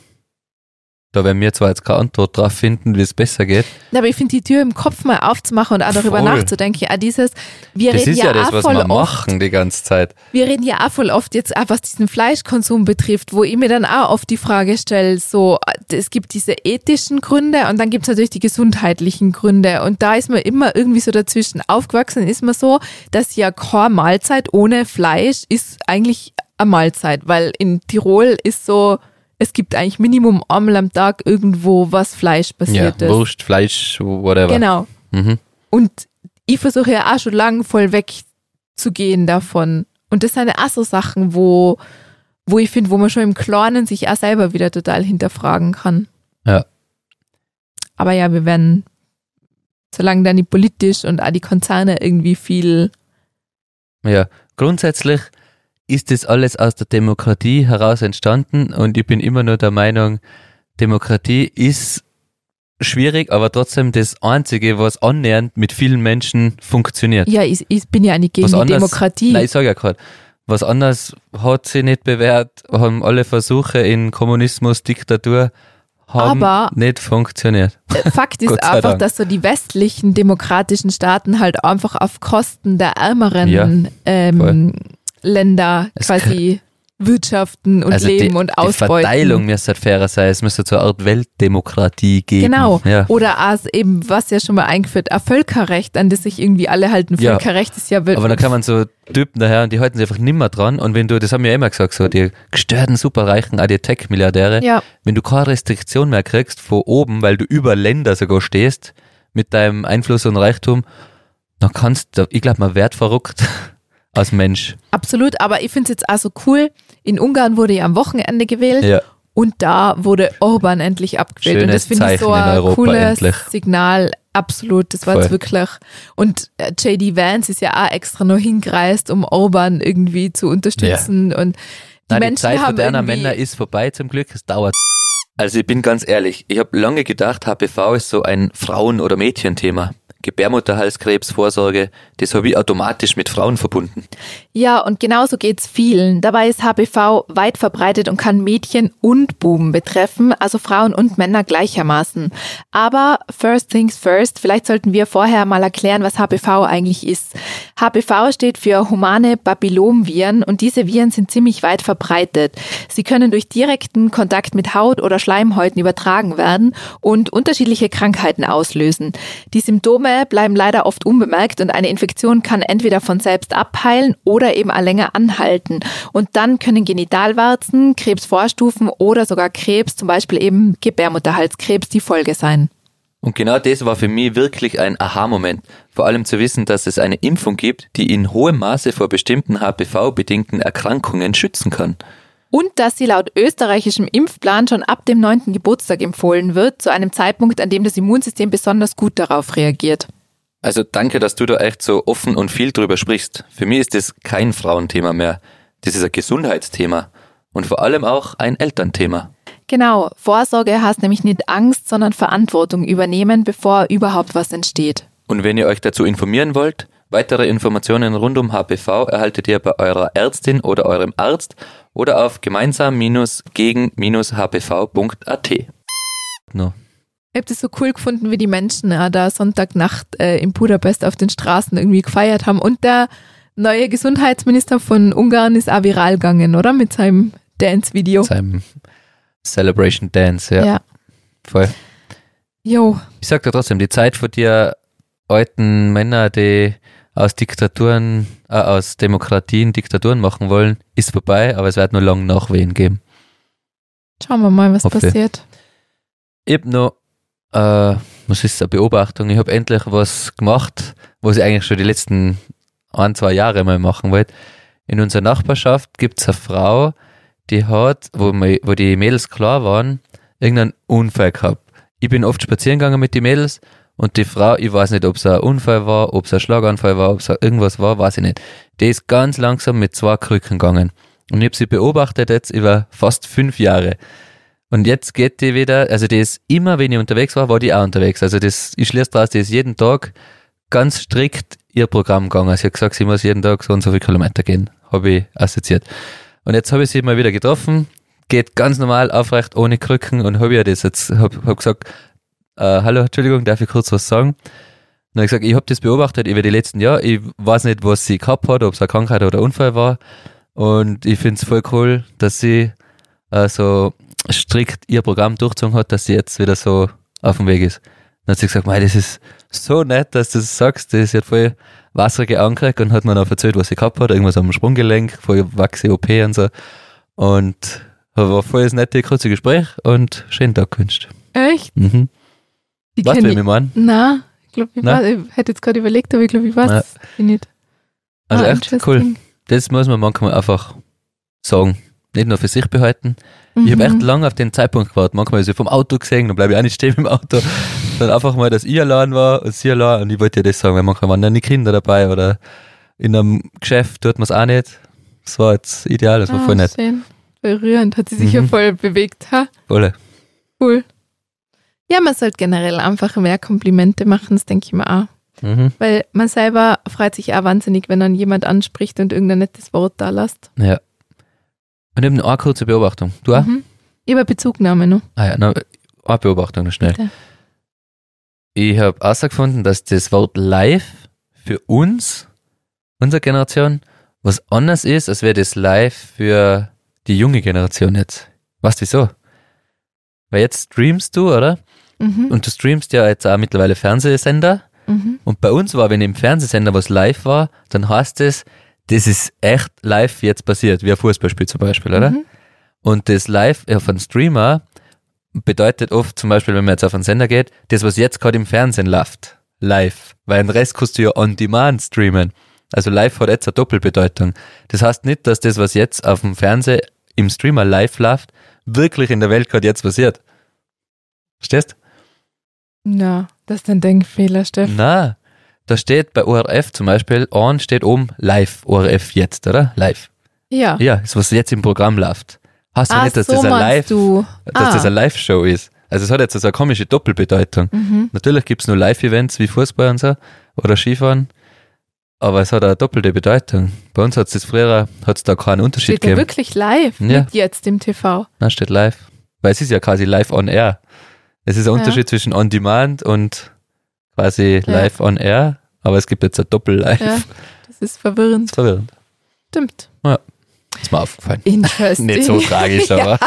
Da werden wir zwar jetzt keine Antwort drauf finden, wie es besser geht. Aber ich finde, die Tür im Kopf mal aufzumachen und auch darüber nachzudenken, ja, wir das reden ist ja das, was wir machen die ganze Zeit. Wir reden ja auch voll oft jetzt auch, was diesen Fleischkonsum betrifft, wo ich mir dann auch oft die Frage stelle, so, es gibt diese ethischen Gründe und dann gibt es natürlich die gesundheitlichen Gründe und da ist man immer irgendwie so dazwischen. Aufgewachsen ist man so, dass ja keine Mahlzeit ohne Fleisch ist eigentlich eine Mahlzeit, weil in Tirol ist so, es gibt eigentlich Minimum einmal am Tag irgendwo, was Fleisch basiert ist. Wurst, Fleisch, whatever. Genau. Und ich versuche ja auch schon lange voll wegzugehen davon. Und das sind ja auch so Sachen, wo ich finde, wo man schon im Kleinen sich auch selber wieder total hinterfragen kann. Ja. Aber ja, wir werden, solange dann die politisch und auch die Konzerne irgendwie viel... Ja, grundsätzlich ist das alles aus der Demokratie heraus entstanden und ich bin immer nur der Meinung, Demokratie ist schwierig, aber trotzdem das Einzige, was annähernd mit vielen Menschen funktioniert. Ja, ich bin ja nicht gegen die Demokratie. Nein, ich sage ja gerade, was anderes hat sich nicht bewährt, haben alle Versuche in Kommunismus, Diktatur, haben Aber nicht funktioniert. Fakt ist Gott sei einfach, Dank. dass so die westlichen demokratischen Staaten halt einfach auf Kosten der ärmeren Länder Es quasi wirtschaften und Also leben und die ausbeuten. Verteilung müsste halt fairer sein. Es müsste so eine Art Weltdemokratie geben. Genau. Ja. Oder als eben, was ja schon mal eingeführt, ein Völkerrecht, an das sich irgendwie alle halten. Ja. Völkerrecht ist ja Aber dann kann man so Typen daher und die halten sich einfach nimmer dran. Und wenn du, das haben wir ja immer gesagt, so die gestörten Superreichen, auch die Tech-Milliardäre, ja, wenn du keine Restriktion mehr kriegst von oben, weil du über Länder sogar stehst, mit deinem Einfluss und Reichtum, dann kannst du, ich glaube, man wird verrückt als Mensch. absolut. Aber ich finde es jetzt auch so cool. In Ungarn wurde ja am Wochenende gewählt. Ja. Und da wurde Orban endlich abgewählt. Und Schönes das finde ich so Zeichen in ein Europa cooles endlich. Signal. Absolut, das war Voll. jetzt wirklich. Und J.D. Vance ist ja auch extra noch hingereist, um Orban irgendwie zu unterstützen. Und die Nein, Menschen die Zeit haben moderner irgendwie, Männer ist vorbei zum Glück, es dauert. Also ich bin ganz ehrlich, ich habe lange gedacht, HPV ist so ein Frauen- oder Mädchenthema. Gebärmutterhalskrebs, Vorsorge, das habe ich automatisch mit Frauen verbunden. Ja, und genauso geht's vielen. Dabei ist HPV weit verbreitet und kann Mädchen und Buben betreffen, also Frauen und Männer gleichermaßen. Aber first things first, vielleicht sollten wir vorher mal erklären, was HPV eigentlich ist. HPV steht für humane Papillomviren und diese Viren sind ziemlich weit verbreitet. Sie können durch direkten Kontakt mit Haut oder Schleimhäuten übertragen werden und unterschiedliche Krankheiten auslösen. Die Symptome bleiben leider oft unbemerkt und eine Infektion kann entweder von selbst abheilen oder eben auch länger anhalten. Und dann können Genitalwarzen, Krebsvorstufen oder sogar Krebs, zum Beispiel eben Gebärmutterhalskrebs, die Folge sein. Und genau das war für mich wirklich ein Aha-Moment. Vor allem zu wissen, dass es eine Impfung gibt, die in hohem Maße vor bestimmten HPV-bedingten Erkrankungen schützen kann. Und dass sie laut österreichischem Impfplan schon ab dem 9. Geburtstag empfohlen wird, zu einem Zeitpunkt, an dem das Immunsystem besonders gut darauf reagiert. Also danke, dass du da echt so offen und viel drüber sprichst. Für mich ist das kein Frauenthema mehr. Das ist ein Gesundheitsthema und vor allem auch ein Elternthema. Genau, Vorsorge heißt nämlich nicht Angst, sondern Verantwortung übernehmen, bevor überhaupt was entsteht. Und wenn ihr euch dazu informieren wollt, weitere Informationen rund um HPV erhaltet ihr bei eurer Ärztin oder eurem Arzt oder auf gemeinsam-gegen-hpv.at. No. Ich habe das so cool gefunden, wie die Menschen da Sonntagnacht in Budapest auf den Straßen irgendwie gefeiert haben. Und der neue Gesundheitsminister von Ungarn ist auch viral gegangen, oder? Mit seinem Dance-Video. Seinem Celebration Dance, ja. Voll. Jo. Ich sag dir trotzdem, die Zeit von dir alten Männer, die aus Diktaturen, aus Demokratien Diktaturen machen wollen, ist vorbei, aber es wird nur lang Nachwehen geben. Schauen wir mal, was Hoffe. passiert. Ich habe noch, was ist eine Beobachtung, ich habe endlich was gemacht, was ich eigentlich schon die letzten 1-2 Jahre mal machen wollte. In unserer Nachbarschaft gibt es eine Frau, die hat, wo die Mädels klar waren, irgendeinen Unfall gehabt. Ich bin oft spazieren gegangen mit den Mädels und die Frau, ich weiß nicht, ob es ein Unfall war, ob es ein Schlaganfall war, ob es irgendwas war, weiß ich nicht. Die ist ganz langsam mit 2 Krücken gegangen. Und ich habe sie beobachtet jetzt über fast 5 Jahre. Und jetzt geht die wieder, also die ist immer, wenn ich unterwegs war die auch unterwegs. Also das, ich schließe draus, die ist jeden Tag ganz strikt ihr Programm gegangen. Sie hat gesagt, sie muss jeden Tag so und so viele Kilometer gehen. Habe ich assoziiert. Und jetzt habe ich sie mal wieder getroffen, geht ganz normal aufrecht, ohne Krücken und habe ihr das jetzt, hab gesagt, hallo, Entschuldigung, darf ich kurz was sagen? Dann habe ich gesagt, ich habe das beobachtet über die letzten Jahre, ich weiß nicht, was sie gehabt hat, ob es eine Krankheit oder ein Unfall war und ich finde es voll cool, dass sie so strikt ihr Programm durchgezogen hat, dass sie jetzt wieder so auf dem Weg ist. Dann hat sie gesagt, das ist so nett, dass du das sagst, sie hat voll wasserige angekriegt und hat mir noch erzählt, was sie gehabt hat, irgendwas am Sprunggelenk, voll wachse OP und so und war voll das nette, kurze Gespräch und schönen Tag gewünscht. Echt? Mhm. Weißt du, wie ich meine? Nein, ich glaube, ich hätte jetzt gerade überlegt, aber ich glaube, ich weiß es nicht. Also echt cool. Das muss man manchmal einfach sagen. Nicht nur für sich behalten. Ich habe echt lange auf den Zeitpunkt gewartet. Manchmal ist sie vom Auto gesehen, dann bleibe ich auch nicht stehen im Auto. Dann einfach mal, dass ich allein war und sie allein. Und ich wollte ja das sagen, weil manchmal waren dann die Kinder dabei oder in einem Geschäft tut man es auch nicht. Das war jetzt ideal, das war voll nett. Schön. Berührend, hat sie sich ja voll bewegt. Ha? Voll. Cool. Ja, man sollte generell einfach mehr Komplimente machen, das denke ich mir auch. Weil man selber freut sich auch wahnsinnig, wenn dann jemand anspricht und irgendein nettes Wort da lässt. Ja. Und eben eine kurze Beobachtung. Du auch? Ich habe Bezugnahme noch. Ah ja, eine Beobachtung noch schnell. Bitte. Ich habe herausgefunden, dass das Wort live für uns, unsere Generation, was anders ist, als wäre das live für die junge Generation jetzt. Weißt du wieso? Weil jetzt streamst du, oder? Mhm. Und du streamst ja jetzt auch mittlerweile Fernsehsender. Mhm. Und bei uns war, wenn im Fernsehsender was live war, dann heißt es, das ist echt live jetzt passiert, wie ein Fußballspiel zum Beispiel, oder? Mhm. Und das live auf einen Streamer bedeutet oft zum Beispiel, wenn man jetzt auf einen Sender geht, das, was jetzt gerade im Fernsehen läuft, live. Weil den Rest kannst du ja on demand streamen. Also live hat jetzt eine Doppelbedeutung. Das heißt nicht, dass das, was jetzt auf dem Fernseher im Streamer live läuft, wirklich in der Welt gerade jetzt passiert. Verstehst? Na, das ist ein Denkfehler, Steff. Na, da steht bei ORF zum Beispiel, steht oben live, ORF jetzt, oder? Live. Ja. Ja, das, was jetzt im Programm läuft. Heißt ja nicht, dass das das eine Live-Show ist. Also es hat jetzt so eine komische Doppelbedeutung. Mhm. Natürlich gibt es nur Live-Events wie Fußball und so oder Skifahren, aber es hat eine doppelte Bedeutung. Bei uns hat es das früher, hat es da keinen Unterschied Steht da gegeben. wirklich live, Ja. nicht jetzt im TV. Nein, steht live. Weil es ist ja quasi live on air. Es ist ein Unterschied zwischen on demand und quasi live on air, aber es gibt jetzt ein Doppel-Live. Ja, das ist verwirrend. Das ist verwirrend. Stimmt. Ist mir aufgefallen. Interesting. Nicht so tragisch, aber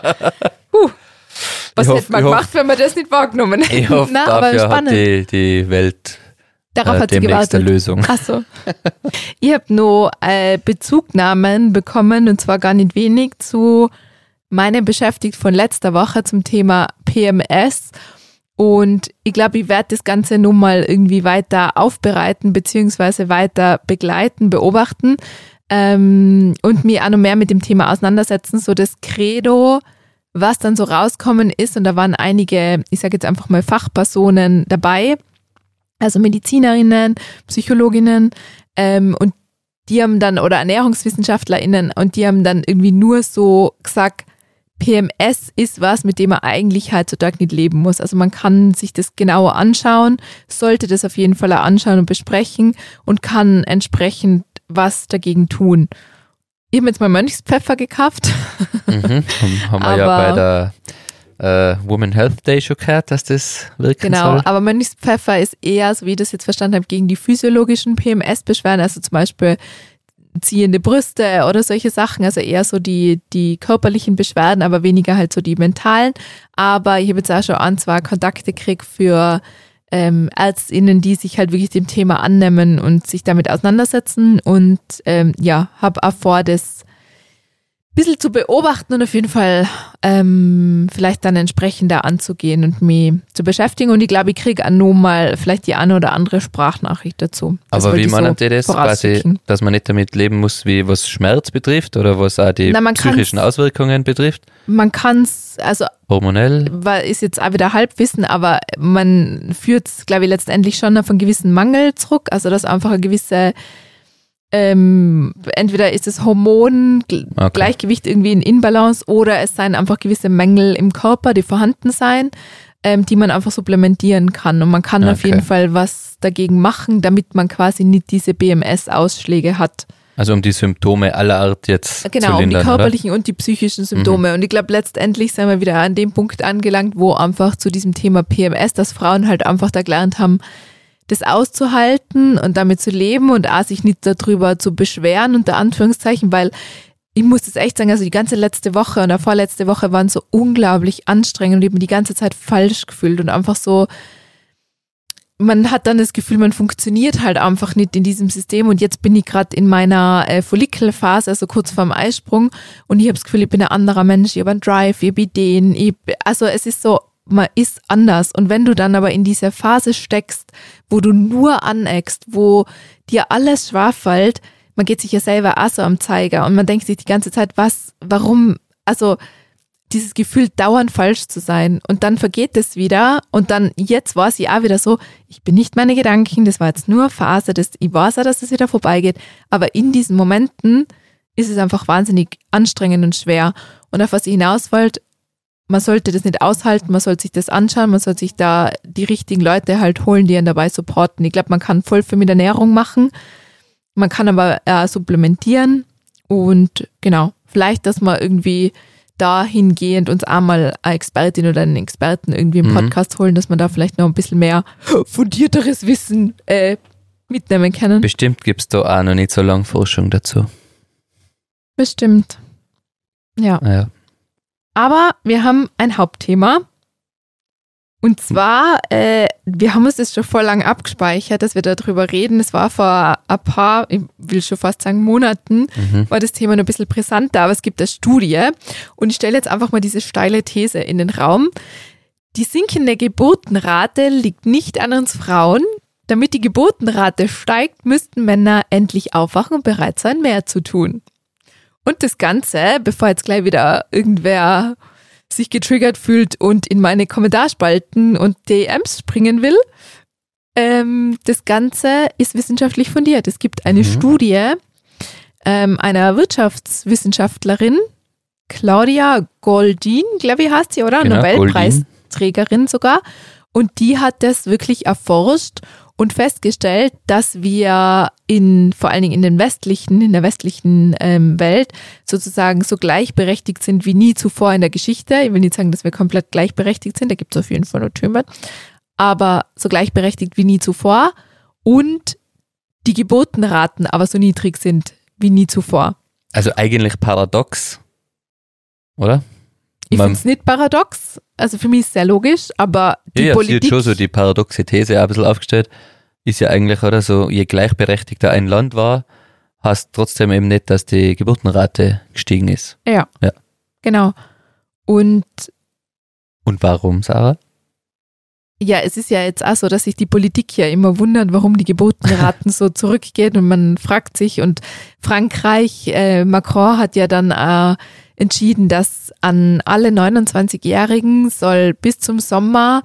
Was Ich hätte man hoffe- gemacht, wenn man das nicht wahrgenommen hätte? ich hoffe, Na, aber dafür hat spannend. die Welt Darauf hat sie demnächst eine gewartet. Lösung. Achso. Ich habe noch Bezugnahmen bekommen, und zwar gar nicht wenig, zu meinem Beschäftigt von letzter Woche zum Thema PMS. Und ich glaube, ich werde das Ganze nun mal irgendwie weiter aufbereiten, beziehungsweise weiter begleiten, beobachten und mich auch noch mehr mit dem Thema auseinandersetzen. So das Credo, was dann so rauskommen ist. Und da waren einige, ich sage jetzt einfach mal Fachpersonen dabei, also Medizinerinnen, Psychologinnen und die haben dann, oder ErnährungswissenschaftlerInnen, und die haben dann irgendwie nur so gesagt, PMS ist was, mit dem man eigentlich heutzutage nicht leben muss. Also man kann sich das genauer anschauen, sollte das auf jeden Fall auch anschauen und besprechen und kann entsprechend was dagegen tun. Ich habe jetzt mal Mönchspfeffer gekauft. Mhm. Haben wir ja bei der Women Health Day schon gehört, dass das wirken Genau, soll. aber Mönchspfeffer ist eher, so wie ich das jetzt verstanden habe, gegen die physiologischen PMS-Beschwerden, also zum Beispiel ziehende Brüste oder solche Sachen, also eher so die körperlichen Beschwerden, aber weniger halt so die mentalen. Aber ich habe jetzt auch schon zwei Kontakte gekriegt für ÄrztInnen, die sich halt wirklich dem Thema annehmen und sich damit auseinandersetzen, und habe auch vor, das ein bisschen zu beobachten und auf jeden Fall vielleicht dann entsprechend da anzugehen und mich zu beschäftigen. Und ich glaube, ich kriege auch noch mal vielleicht die eine oder andere Sprachnachricht dazu. Das Aber wollte wie ich meint ihr das? Quasi, vorausschicken. dass man nicht damit leben muss, wie was Schmerz betrifft oder was auch die Na, man psychischen kann's- Auswirkungen betrifft? Man kann es, also Hormonell? ist jetzt auch wieder Halbwissen, aber man führt es, glaube ich, letztendlich schon auf einen gewissen Mangel zurück. Also dass einfach eine gewisse, entweder ist das Hormongleichgewicht irgendwie in Inbalance, oder es seien einfach gewisse Mängel im Körper, die vorhanden seien, die man einfach supplementieren kann. Und man kann auf Okay. jeden Fall was dagegen machen, damit man quasi nicht diese BMS-Ausschläge hat. Also um die Symptome aller Art jetzt Genau, zu um die lindern, körperlichen und die psychischen Symptome. Und ich glaube, letztendlich sind wir wieder an dem Punkt angelangt, wo einfach zu diesem Thema PMS, dass Frauen halt einfach da gelernt haben, das auszuhalten und damit zu leben und auch sich nicht darüber zu beschweren, unter Anführungszeichen, weil ich muss das echt sagen, also die ganze letzte Woche und der vorletzte Woche waren so unglaublich anstrengend und ich habe mich die ganze Zeit falsch gefühlt und einfach so, man hat dann das Gefühl, man funktioniert halt einfach nicht in diesem System, und jetzt bin ich gerade in meiner Follikelphase, also kurz vorm Eisprung, und ich habe das Gefühl, ich bin ein anderer Mensch, ich habe einen Drive, ich habe Ideen, also es ist so, man ist anders, und wenn du dann aber in dieser Phase steckst, wo du nur aneckst, wo dir alles schwerfällt, man geht sich ja selber auch so am Zeiger und man denkt sich die ganze Zeit, warum, also dieses Gefühl, dauernd falsch zu sein, und dann vergeht es wieder, und dann jetzt war sie auch wieder so, ich bin nicht meine Gedanken, das war jetzt nur Phase, ich weiß auch, dass es wieder vorbeigeht, aber in diesen Momenten ist es einfach wahnsinnig anstrengend und schwer, und auf was ich hinaus wollte, man sollte das nicht aushalten, man sollte sich das anschauen, man sollte sich da die richtigen Leute halt holen, die einen dabei supporten. Ich glaube, man kann voll viel mit Ernährung machen, man kann aber supplementieren, und genau, vielleicht, dass man irgendwie dahingehend uns einmal eine Expertin oder einen Experten irgendwie im Podcast holen, dass wir da vielleicht noch ein bisschen mehr fundierteres Wissen mitnehmen können. Bestimmt gibt es da auch noch nicht so lange Forschung dazu. Bestimmt. Ja. Ja. Aber wir haben ein Hauptthema. Und zwar, wir haben uns das schon voll lang abgespeichert, dass wir darüber reden. Es war vor ein paar, ich will schon fast sagen Monaten, war das Thema noch ein bisschen brisanter, aber es gibt eine Studie. Und ich stelle jetzt einfach mal diese steile These in den Raum. Die sinkende Geburtenrate liegt nicht an uns Frauen. Damit die Geburtenrate steigt, müssten Männer endlich aufwachen und bereit sein, mehr zu tun. Und das Ganze, bevor jetzt gleich wieder irgendwer sich getriggert fühlt und in meine Kommentarspalten und DMs springen will, das Ganze ist wissenschaftlich fundiert. Es gibt eine Studie einer Wirtschaftswissenschaftlerin, Claudia Goldin, glaube ich heißt sie, oder? Genau, Nobelpreisträgerin sogar. Und die hat das wirklich erforscht und festgestellt, dass wir vor allen Dingen in der westlichen Welt sozusagen so gleichberechtigt sind wie nie zuvor in der Geschichte. Ich will nicht sagen, dass wir komplett gleichberechtigt sind, da gibt es auf jeden Fall noch Töne, aber so gleichberechtigt wie nie zuvor und die Geburtenraten aber so niedrig sind wie nie zuvor. Also eigentlich paradox, oder? Ich finde es nicht paradox, also für mich ist es sehr logisch, aber die Politik... Sie hat schon so die paradoxe These ein bisschen aufgestellt, ist ja eigentlich, oder so, je gleichberechtigter ein Land war, heißt trotzdem eben nicht, dass die Geburtenrate gestiegen ist. Ja. Genau. Und warum, Sarah? Ja, es ist ja jetzt auch so, dass sich die Politik ja immer wundert, warum die Geburtenraten so zurückgehen und man fragt sich und Frankreich, Macron hat ja dann entschieden, dass an alle 29-Jährigen soll bis zum Sommer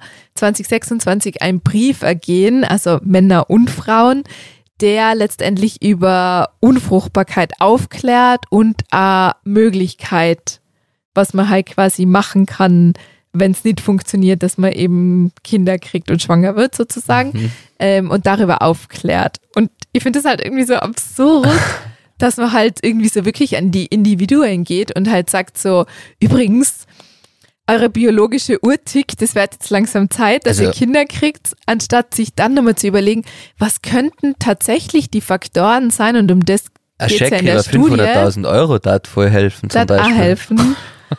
2026 ein Brief ergehen, also Männer und Frauen, der letztendlich über Unfruchtbarkeit aufklärt und eine Möglichkeit, was man halt quasi machen kann, wenn es nicht funktioniert, dass man eben Kinder kriegt und schwanger wird sozusagen und darüber aufklärt. Und ich finde das halt irgendwie so absurd, dass man halt irgendwie so wirklich an die Individuen geht und halt sagt so, übrigens, eure biologische Uhr tickt, das wird jetzt langsam Zeit, dass ihr Kinder kriegt, anstatt sich dann nochmal zu überlegen, was könnten tatsächlich die Faktoren sein und um das geht es ja in der Studie. 500.000 Euro dat voll helfen zum Beispiel. Helfen.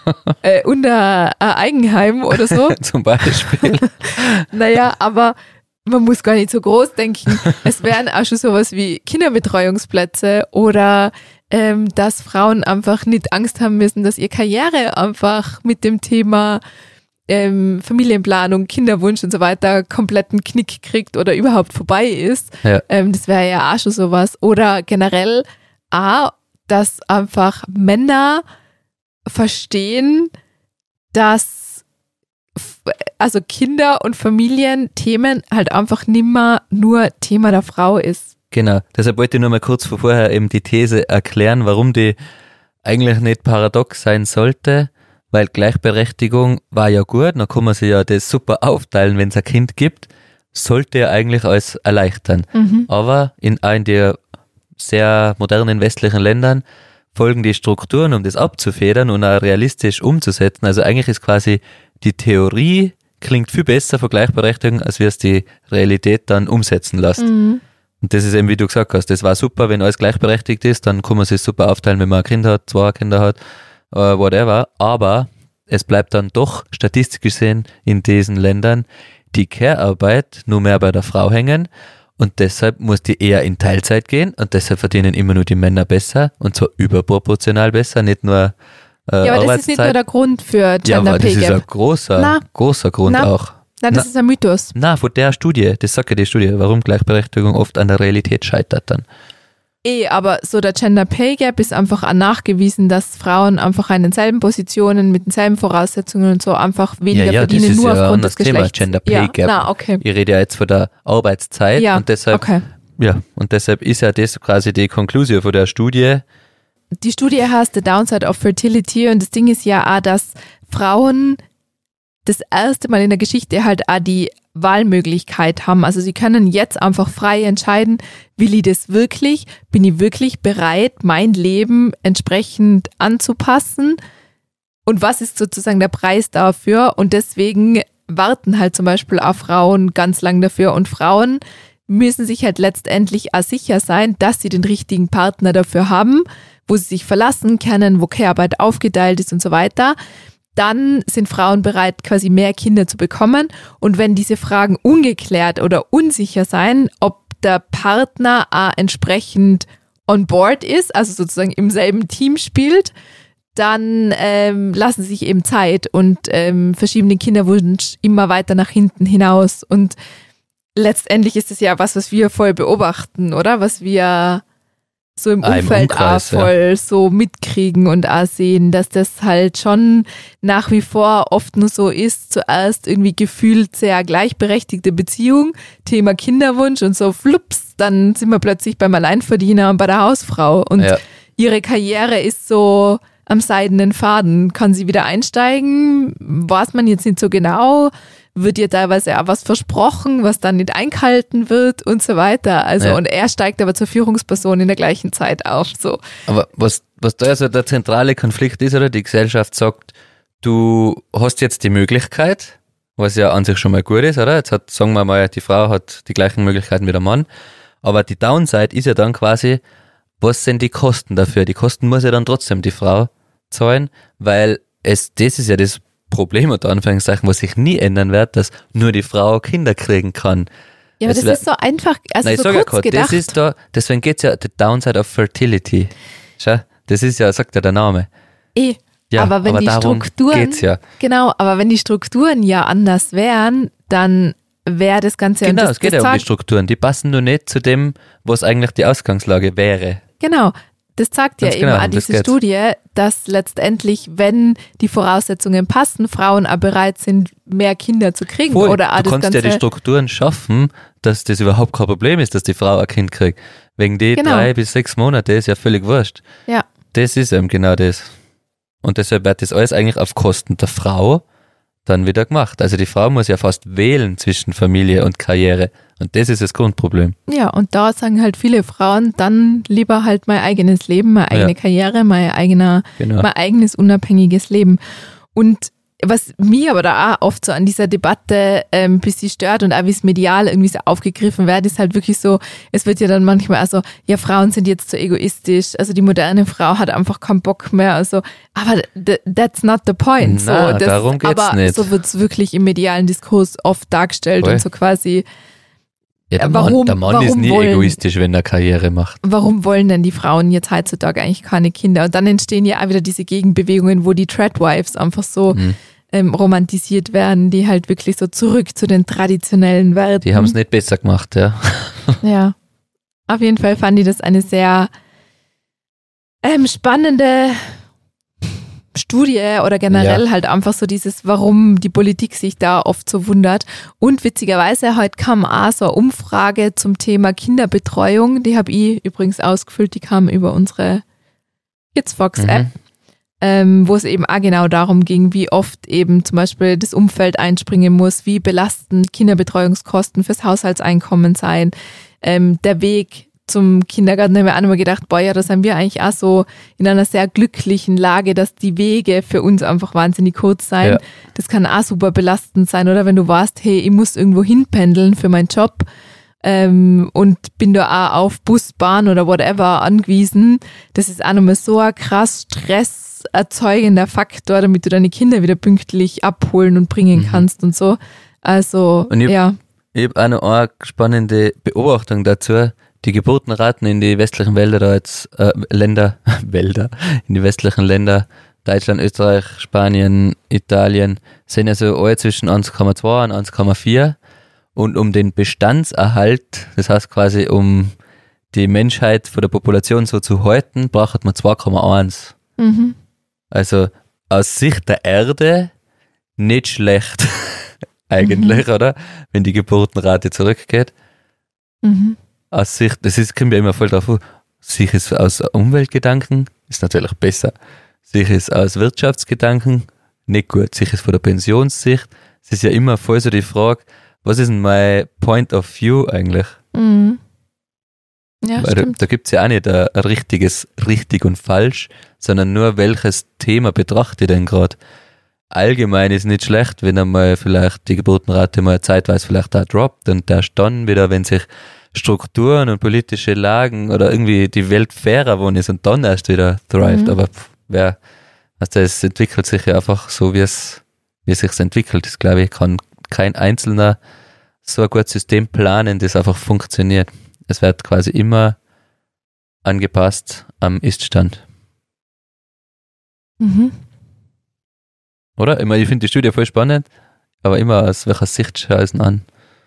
Und ein Eigenheim oder so. Zum Beispiel. Naja, aber man muss gar nicht so groß denken. Es wären auch schon sowas wie Kinderbetreuungsplätze oder dass Frauen einfach nicht Angst haben müssen, dass ihre Karriere einfach mit dem Thema Familienplanung, Kinderwunsch und so weiter kompletten Knick kriegt oder überhaupt vorbei ist. Ja. Das wäre ja auch schon sowas. Oder generell auch, dass einfach Männer verstehen, dass also Kinder- und Familienthemen halt einfach nimmer nur Thema der Frau ist. Genau, deshalb wollte ich nur mal kurz vorher eben die These erklären, warum die eigentlich nicht paradox sein sollte, weil Gleichberechtigung war ja gut, dann kann man sich ja das super aufteilen, wenn es ein Kind gibt, sollte ja eigentlich alles erleichtern. Aber in den sehr modernen westlichen Ländern folgen die Strukturen, um das abzufedern und auch realistisch umzusetzen. Also eigentlich ist quasi die Theorie klingt viel besser für Gleichberechtigung, als wie es die Realität dann umsetzen lässt. Und das ist eben, wie du gesagt hast, das war super, wenn alles gleichberechtigt ist, dann kann man sich super aufteilen, wenn man ein Kind hat, 2 Kinder hat, whatever. Aber es bleibt dann doch statistisch gesehen in diesen Ländern die Care-Arbeit nur mehr bei der Frau hängen. Und deshalb muss die eher in Teilzeit gehen und deshalb verdienen immer nur die Männer besser und zwar überproportional besser, nicht nur ja, aber das ist nicht nur der Grund für Gender Pay Gap. Ja, aber das ist ein großer Grund auch. Nein, das ist ein Mythos. Na, von der Studie, das sagt ja die Studie, warum Gleichberechtigung oft an der Realität scheitert dann. Aber so der Gender Pay Gap ist einfach auch nachgewiesen, dass Frauen einfach an denselben Positionen mit denselben Voraussetzungen und so einfach weniger verdienen, nur aufgrund des Geschlechts. Thema, Gender Pay Gap. Okay. Ich rede ja jetzt von der Arbeitszeit und deshalb, und deshalb ist ja das quasi die Konklusion von der Studie. Die Studie heißt The Downside of Fertility und das Ding ist ja auch, dass Frauen das erste Mal in der Geschichte halt auch die Wahlmöglichkeit haben. Also sie können jetzt einfach frei entscheiden, will ich das wirklich? Bin ich wirklich bereit, mein Leben entsprechend anzupassen? Und was ist sozusagen der Preis dafür? Und deswegen warten halt zum Beispiel auch Frauen ganz lang dafür. Und Frauen müssen sich halt letztendlich auch sicher sein, dass sie den richtigen Partner dafür haben, wo sie sich verlassen können, wo Care-Arbeit aufgeteilt ist und so weiter. Dann sind Frauen bereit, quasi mehr Kinder zu bekommen. Und wenn diese Fragen ungeklärt oder unsicher sein, ob der Partner auch entsprechend on board ist, also sozusagen im selben Team spielt, dann lassen sie sich eben Zeit und verschieben den Kinderwunsch immer weiter nach hinten hinaus. Und letztendlich ist es ja was wir voll beobachten, oder? Was wir so im Umfeld auch voll so mitkriegen und auch sehen, dass das halt schon nach wie vor oft nur so ist, zuerst irgendwie gefühlt sehr gleichberechtigte Beziehung, Thema Kinderwunsch und so flups, dann sind wir plötzlich beim Alleinverdiener und bei der Hausfrau und ihre Karriere ist so am seidenen Faden. Kann sie wieder einsteigen? Weiß man jetzt nicht so genau. Wird ihr teilweise auch was versprochen, was dann nicht eingehalten wird und so weiter. Also und er steigt aber zur Führungsperson in der gleichen Zeit auf. So. Aber was da ja so der zentrale Konflikt ist, oder? Die Gesellschaft sagt, du hast jetzt die Möglichkeit, was ja an sich schon mal gut ist, oder? Jetzt sagen wir mal, die Frau hat die gleichen Möglichkeiten wie der Mann. Aber die Downside ist ja dann quasi, was sind die Kosten dafür? Die Kosten muss ja dann trotzdem die Frau zahlen, weil das ist ja das Problem unter Anführungszeichen, was sich nie ändern wird, dass nur die Frau Kinder kriegen kann. Ja, aber das ist so einfach, also nein, so kurz grad, gedacht. Das ist da, deswegen geht es ja, the downside of fertility. Schau, das ist ja, sagt ja der Name. Ja, aber wenn die Strukturen, geht's ja. Genau, aber wenn die Strukturen ja anders wären, dann wäre das Ganze... Genau, es geht ja um die Strukturen, die passen nur nicht zu dem, was eigentlich die Ausgangslage wäre. Genau. Das sagt ja eben auch diese Studie, dass letztendlich, wenn die Voraussetzungen passen, Frauen auch bereit sind, mehr Kinder zu kriegen. Voll. Oder auch du kannst ja die Strukturen schaffen, dass das überhaupt kein Problem ist, dass die Frau ein Kind kriegt. Wegen die 3 bis 6 Monate ist ja völlig wurscht. Ja. Das ist eben genau das. Und deshalb wird das alles eigentlich auf Kosten der Frau dann wieder gemacht. Also die Frau muss ja fast wählen zwischen Familie und Karriere. Und das ist das Grundproblem. Ja, und da sagen halt viele Frauen, dann lieber halt mein eigenes Leben, meine eigene Karriere, mein eigenes unabhängiges Leben. Und was mir aber da auch oft so an dieser Debatte ein bisschen stört und auch wie es medial irgendwie so aufgegriffen wird, ist halt wirklich so, es wird ja dann manchmal also, ja, Frauen sind jetzt so egoistisch, also die moderne Frau hat einfach keinen Bock mehr, also, aber that's not the point. Na, so, darum geht's aber nicht. So wird es wirklich im medialen Diskurs oft dargestellt und so quasi. Ja, der Mann ist nie egoistisch, wenn er Karriere macht. Warum wollen denn die Frauen jetzt heutzutage eigentlich keine Kinder? Und dann entstehen ja auch wieder diese Gegenbewegungen, wo die Tradwives einfach so romantisiert werden, die halt wirklich so zurück zu den traditionellen Werten. Die haben es nicht besser gemacht, ja. Ja, auf jeden Fall fand ich das eine sehr spannende Studie oder generell halt einfach so dieses, warum die Politik sich da oft so wundert. Und witzigerweise, heute kam auch so eine Umfrage zum Thema Kinderbetreuung, die habe ich übrigens ausgefüllt, die kam über unsere Kidsfox-App, wo es eben auch genau darum ging, wie oft eben zum Beispiel das Umfeld einspringen muss, wie belastend Kinderbetreuungskosten fürs Haushaltseinkommen sein, der Weg zum Kindergarten, da haben wir auch immer gedacht, boah, ja, da sind wir eigentlich auch so in einer sehr glücklichen Lage, dass die Wege für uns einfach wahnsinnig kurz sein. Ja. Das kann auch super belastend sein, oder wenn du weißt, hey, ich muss irgendwo hinpendeln für meinen Job und bin da auch auf Bus, Bahn oder whatever angewiesen. Das ist auch nochmal so ein krass stresserzeugender Faktor, damit du deine Kinder wieder pünktlich abholen und bringen kannst und so. Also, und ich habe auch noch eine spannende Beobachtung dazu. Die Geburtenraten in die westlichen Wälder in die westlichen Länder, Deutschland, Österreich, Spanien, Italien, sind ja so alle zwischen 1,2 und 1,4. Und um den Bestandserhalt, das heißt quasi um die Menschheit von der Population so zu halten, braucht man 2,1. Mhm. Also aus Sicht der Erde nicht schlecht eigentlich, oder? Wenn die Geburtenrate zurückgeht. Mhm. Aus Sicht, kommt ja immer voll drauf, sich ist aus Umweltgedanken, ist natürlich besser. Sich ist aus Wirtschaftsgedanken nicht gut. Sich ist von der Pensionssicht, es ist ja immer voll so die Frage, was ist denn mein Point of View eigentlich? Mhm. Ja, Weil stimmt. da gibt es ja auch nicht ein richtiges richtig und falsch, sondern nur welches Thema betrachtet ihr denn gerade. Allgemein ist nicht schlecht, wenn einmal vielleicht die Geburtenrate mal zeitweise vielleicht da droppt und erst dann wieder, wenn sich Strukturen und politische Lagen oder irgendwie die Welt fairer geworden ist und dann erst wieder thrived. Aber es entwickelt sich ja einfach so, wie es sich entwickelt. Das glaube ich, kann kein Einzelner so ein gutes System planen, das einfach funktioniert. Es wird quasi immer angepasst am Iststand. Mhm. Oder? Ich finde die Studie voll spannend, aber immer aus welcher Sicht schauen sie an.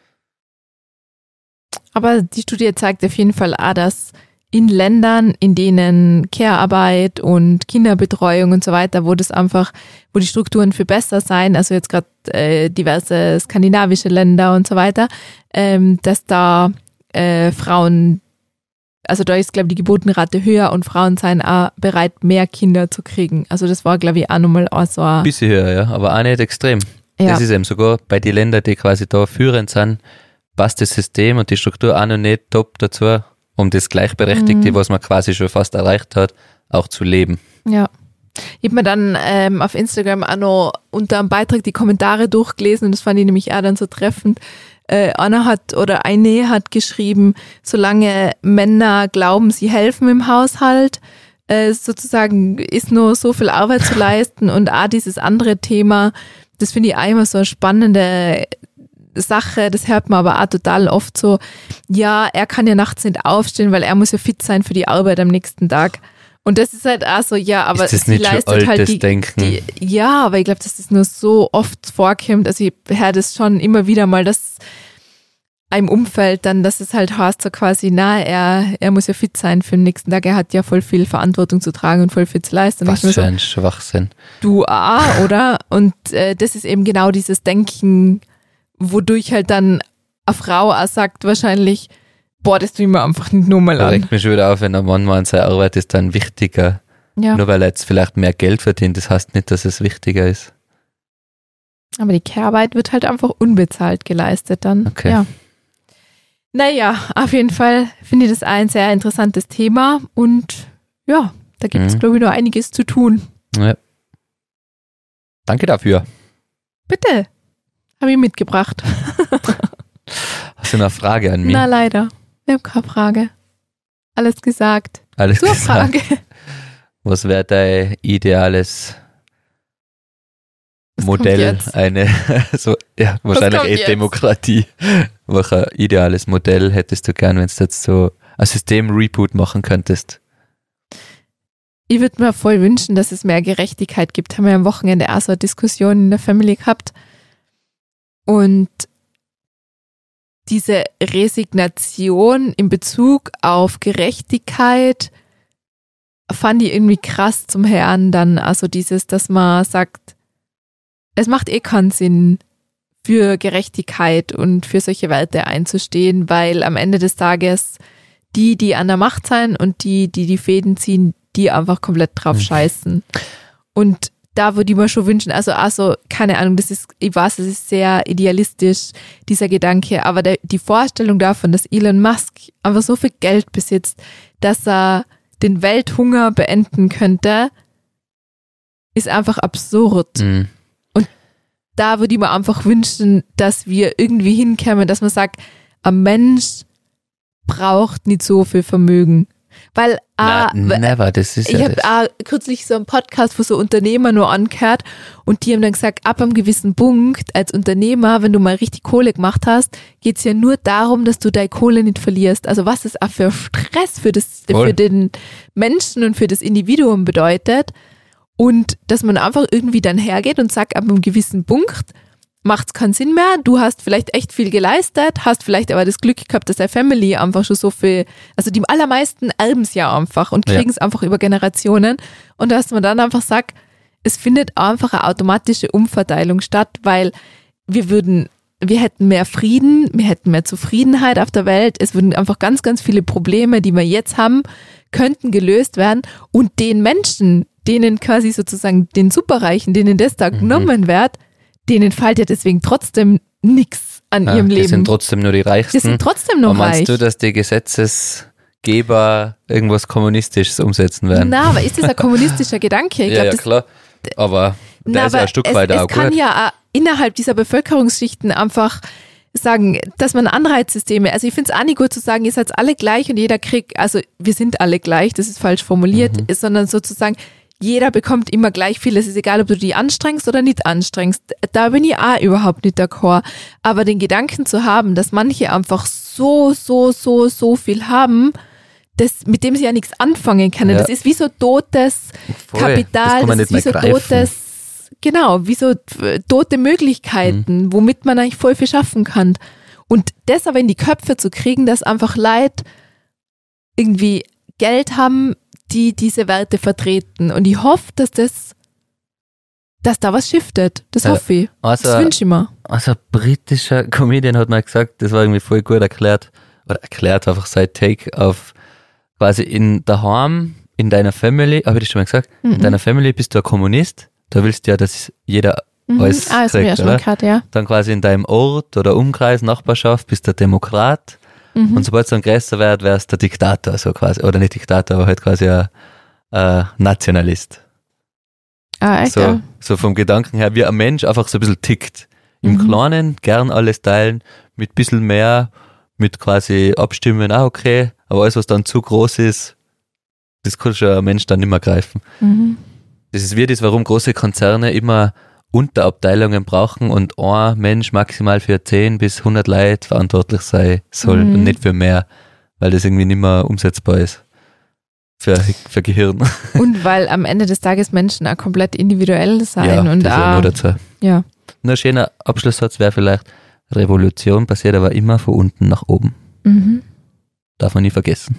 Aber die Studie zeigt auf jeden Fall auch, dass in Ländern, in denen Care-Arbeit und Kinderbetreuung und so weiter, wo die Strukturen viel besser sein, also jetzt gerade diverse skandinavische Länder und so weiter, dass da Frauen, also da ist, glaube ich, die Geburtenrate höher und Frauen seien auch bereit, mehr Kinder zu kriegen. Also das war, glaube ich, auch nochmal so ein... Bisschen höher, ja, aber auch nicht extrem. Ja. Das ist eben sogar bei den Ländern, die quasi da führend sind, passt das System und die Struktur auch noch nicht top dazu, um das Gleichberechtigte, was man quasi schon fast erreicht hat, auch zu leben. Ja. Ich habe mir dann auf Instagram auch noch unter einem Beitrag die Kommentare durchgelesen und das fand ich nämlich auch dann so treffend. Eine hat geschrieben, solange Männer glauben, sie helfen im Haushalt, sozusagen ist nur so viel Arbeit zu leisten und auch dieses andere Thema, das finde ich auch immer so eine spannende Sache, das hört man aber auch total oft so, ja, er kann ja nachts nicht aufstehen, weil er muss ja fit sein für die Arbeit am nächsten Tag. Und das ist halt auch so, ja, aber ist das sie nicht schon leistet halt altes Denken? ja, aber ich glaube, dass das nur so oft vorkommt. Also ich höre das schon immer wieder mal, dass einem Umfeld dann, dass es halt heißt so quasi, er muss ja fit sein für den nächsten Tag. Er hat ja voll viel Verantwortung zu tragen und voll viel zu leisten. Was für ein Schwachsinn. Du auch, oder? Und das ist eben genau dieses Denken, wodurch halt dann eine Frau auch sagt wahrscheinlich, boah, das tue ich mir einfach nicht nur mal Da an. regt mich schon wieder auf, wenn ein Mann meint, seine Arbeit ist dann wichtiger. Ja. Nur weil er jetzt vielleicht mehr Geld verdient, das heißt nicht, dass es wichtiger ist. Aber die Care-Arbeit wird halt einfach unbezahlt geleistet dann. Okay. Ja. Naja, auf jeden Fall finde ich das ein sehr interessantes Thema und ja, da gibt es, glaube ich, noch einiges zu tun. Ja. Danke dafür. Bitte, habe ich mitgebracht. Hast du noch eine Frage an mich? Na leider, ich habe keine Frage. Alles gesagt. Alles Zur gesagt. Frage. Was wäre dein ideales Was kommt Modell? jetzt? Wahrscheinlich kommt jetzt? Demokratie. Welches ideales Modell hättest du gern, wenn du jetzt so ein System-Reboot machen könntest? Ich würde mir voll wünschen, dass es mehr Gerechtigkeit gibt. Haben wir am Wochenende auch so eine Diskussion in der Family gehabt. Und diese Resignation in Bezug auf Gerechtigkeit fand ich irgendwie krass zum Hören dann. Also dieses, dass man sagt, es macht eh keinen Sinn, für Gerechtigkeit und für solche Werte einzustehen, weil am Ende des Tages die an der Macht sein und die Fäden ziehen, die einfach komplett drauf scheißen. Und da würde ich mir schon wünschen, also keine Ahnung, ich weiß, es ist sehr idealistisch, dieser Gedanke, aber die Vorstellung davon, dass Elon Musk einfach so viel Geld besitzt, dass er den Welthunger beenden könnte, ist einfach absurd. Mhm. Und da würde ich mir einfach wünschen, dass wir irgendwie hinkommen, dass man sagt, ein Mensch braucht nicht so viel Vermögen. Weil never, das ist ich ja habe das. auch kürzlich so einen Podcast, wo so Unternehmer nur angehört und die haben dann gesagt, ab einem gewissen Punkt als Unternehmer, wenn du mal richtig Kohle gemacht hast, geht's ja nur darum, dass du deine Kohle nicht verlierst. Also was es auch für Stress für den Menschen und für das Individuum bedeutet und dass man einfach irgendwie dann hergeht und sagt, ab einem gewissen Punkt macht es keinen Sinn mehr, du hast vielleicht echt viel geleistet, hast vielleicht aber das Glück gehabt, dass deine Family einfach schon so viel, also die allermeisten erben es ja einfach und kriegen es einfach über Generationen und dass man dann einfach sagt, es findet einfach eine automatische Umverteilung statt, weil wir hätten mehr Frieden, wir hätten mehr Zufriedenheit auf der Welt, es würden einfach ganz, ganz viele Probleme, die wir jetzt haben, könnten gelöst werden und den Menschen, denen quasi sozusagen den Superreichen, denen das da genommen wird, denen fällt ja deswegen trotzdem nichts an ihrem Leben. Die sind trotzdem nur die Reichsten. Die sind trotzdem noch Aber reich. meinst du, dass die Gesetzgebung Geber irgendwas Kommunistisches umsetzen werden. Na, aber ist das ein kommunistischer Gedanke? Ich glaub, ja, klar. Aber der ist ja ein Stück weit auch gut. Es kann ja auch innerhalb dieser Bevölkerungsschichten einfach sagen, dass man Anreizsysteme, also ich finde es auch nicht gut zu sagen, ihr seid alle gleich und jeder kriegt, also wir sind alle gleich, das ist falsch formuliert, sondern sozusagen, jeder bekommt immer gleich viel. Es ist egal, ob du die anstrengst oder nicht anstrengst. Da bin ich auch überhaupt nicht d'accord. Aber den Gedanken zu haben, dass manche einfach so viel haben, mit dem sie ja nichts anfangen können. Das ist wie so totes Kapital, das ist wie so totes, genau, wie so tote Möglichkeiten, womit man eigentlich voll viel schaffen kann. Und das aber in die Köpfe zu kriegen, dass einfach Leute irgendwie Geld haben, die diese Werte vertreten. Und ich hoffe, dass da was shiftet. Das hoffe ich. Das wünsche ich mir. Also ein britischer Comedian hat mal gesagt, das war irgendwie voll gut erklärt, einfach sein Take auf quasi in daheim, in deiner Family, habe ich das schon mal gesagt, in deiner Family bist du ein Kommunist, da willst du ja, dass jeder alles kriegt, oder? Grad, ja. Dann quasi in deinem Ort oder Umkreis, Nachbarschaft bist du ein Demokrat. Und sobald es dann größer wird, wärst du der Diktator, so quasi. Oder nicht Diktator, aber halt quasi ein Nationalist. Echt? So vom Gedanken her, wie ein Mensch einfach so ein bisschen tickt. Im Kleinen gern alles teilen, mit ein bisschen mehr, mit quasi abstimmen, okay. Aber alles, was dann zu groß ist, das kann schon ein Mensch dann nicht mehr greifen. Das ist wie das, warum große Konzerne immer Unterabteilungen brauchen und ein Mensch maximal für 10 bis 100 Leute verantwortlich sein soll und nicht für mehr, weil das irgendwie nicht mehr umsetzbar ist für Gehirn. Und weil am Ende des Tages Menschen auch komplett individuell sein. Ja, und das ist ja nur dazu. Ja. Nur ein schöner Abschlusssatz wäre vielleicht, Revolution passiert aber immer von unten nach oben. Darf man nie vergessen.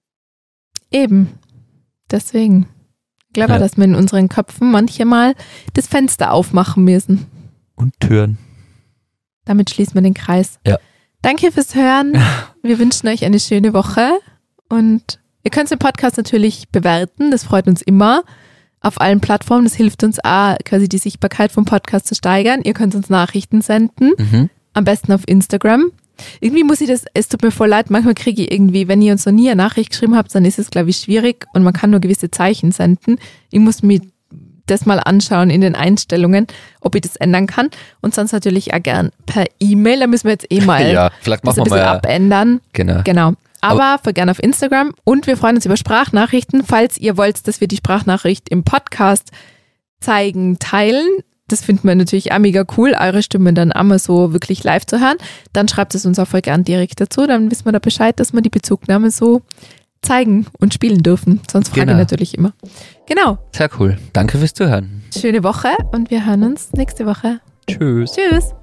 Eben. Deswegen. Ich glaube, dass wir in unseren Köpfen manchmal das Fenster aufmachen müssen. Und Türen. Damit schließen wir den Kreis. Ja. Danke fürs Hören. Wir wünschen euch eine schöne Woche. Und ihr könnt den Podcast natürlich bewerten. Das freut uns immer. Auf allen Plattformen. Das hilft uns auch, quasi die Sichtbarkeit vom Podcast zu steigern. Ihr könnt uns Nachrichten senden. Am besten auf Instagram. Irgendwie muss ich es tut mir voll leid, manchmal kriege ich irgendwie, wenn ihr uns noch nie eine Nachricht geschrieben habt, dann ist es, glaube ich, schwierig und man kann nur gewisse Zeichen senden. Ich muss mir das mal anschauen in den Einstellungen, ob ich das ändern kann. Und sonst natürlich auch gern per E-Mail, da müssen wir jetzt mal vielleicht das machen ein bisschen abändern. Genau. Aber gerne auf Instagram und wir freuen uns über Sprachnachrichten. Falls ihr wollt, dass wir die Sprachnachricht im Podcast teilen, das finden wir natürlich auch mega cool, eure Stimmen dann einmal so wirklich live zu hören, dann schreibt es uns auch voll gern direkt dazu, dann wissen wir da Bescheid, dass wir die Bezugnahme so zeigen und spielen dürfen. Sonst frage ich natürlich immer. Genau. Sehr cool. Danke fürs Zuhören. Schöne Woche und wir hören uns nächste Woche. Tschüss. Tschüss.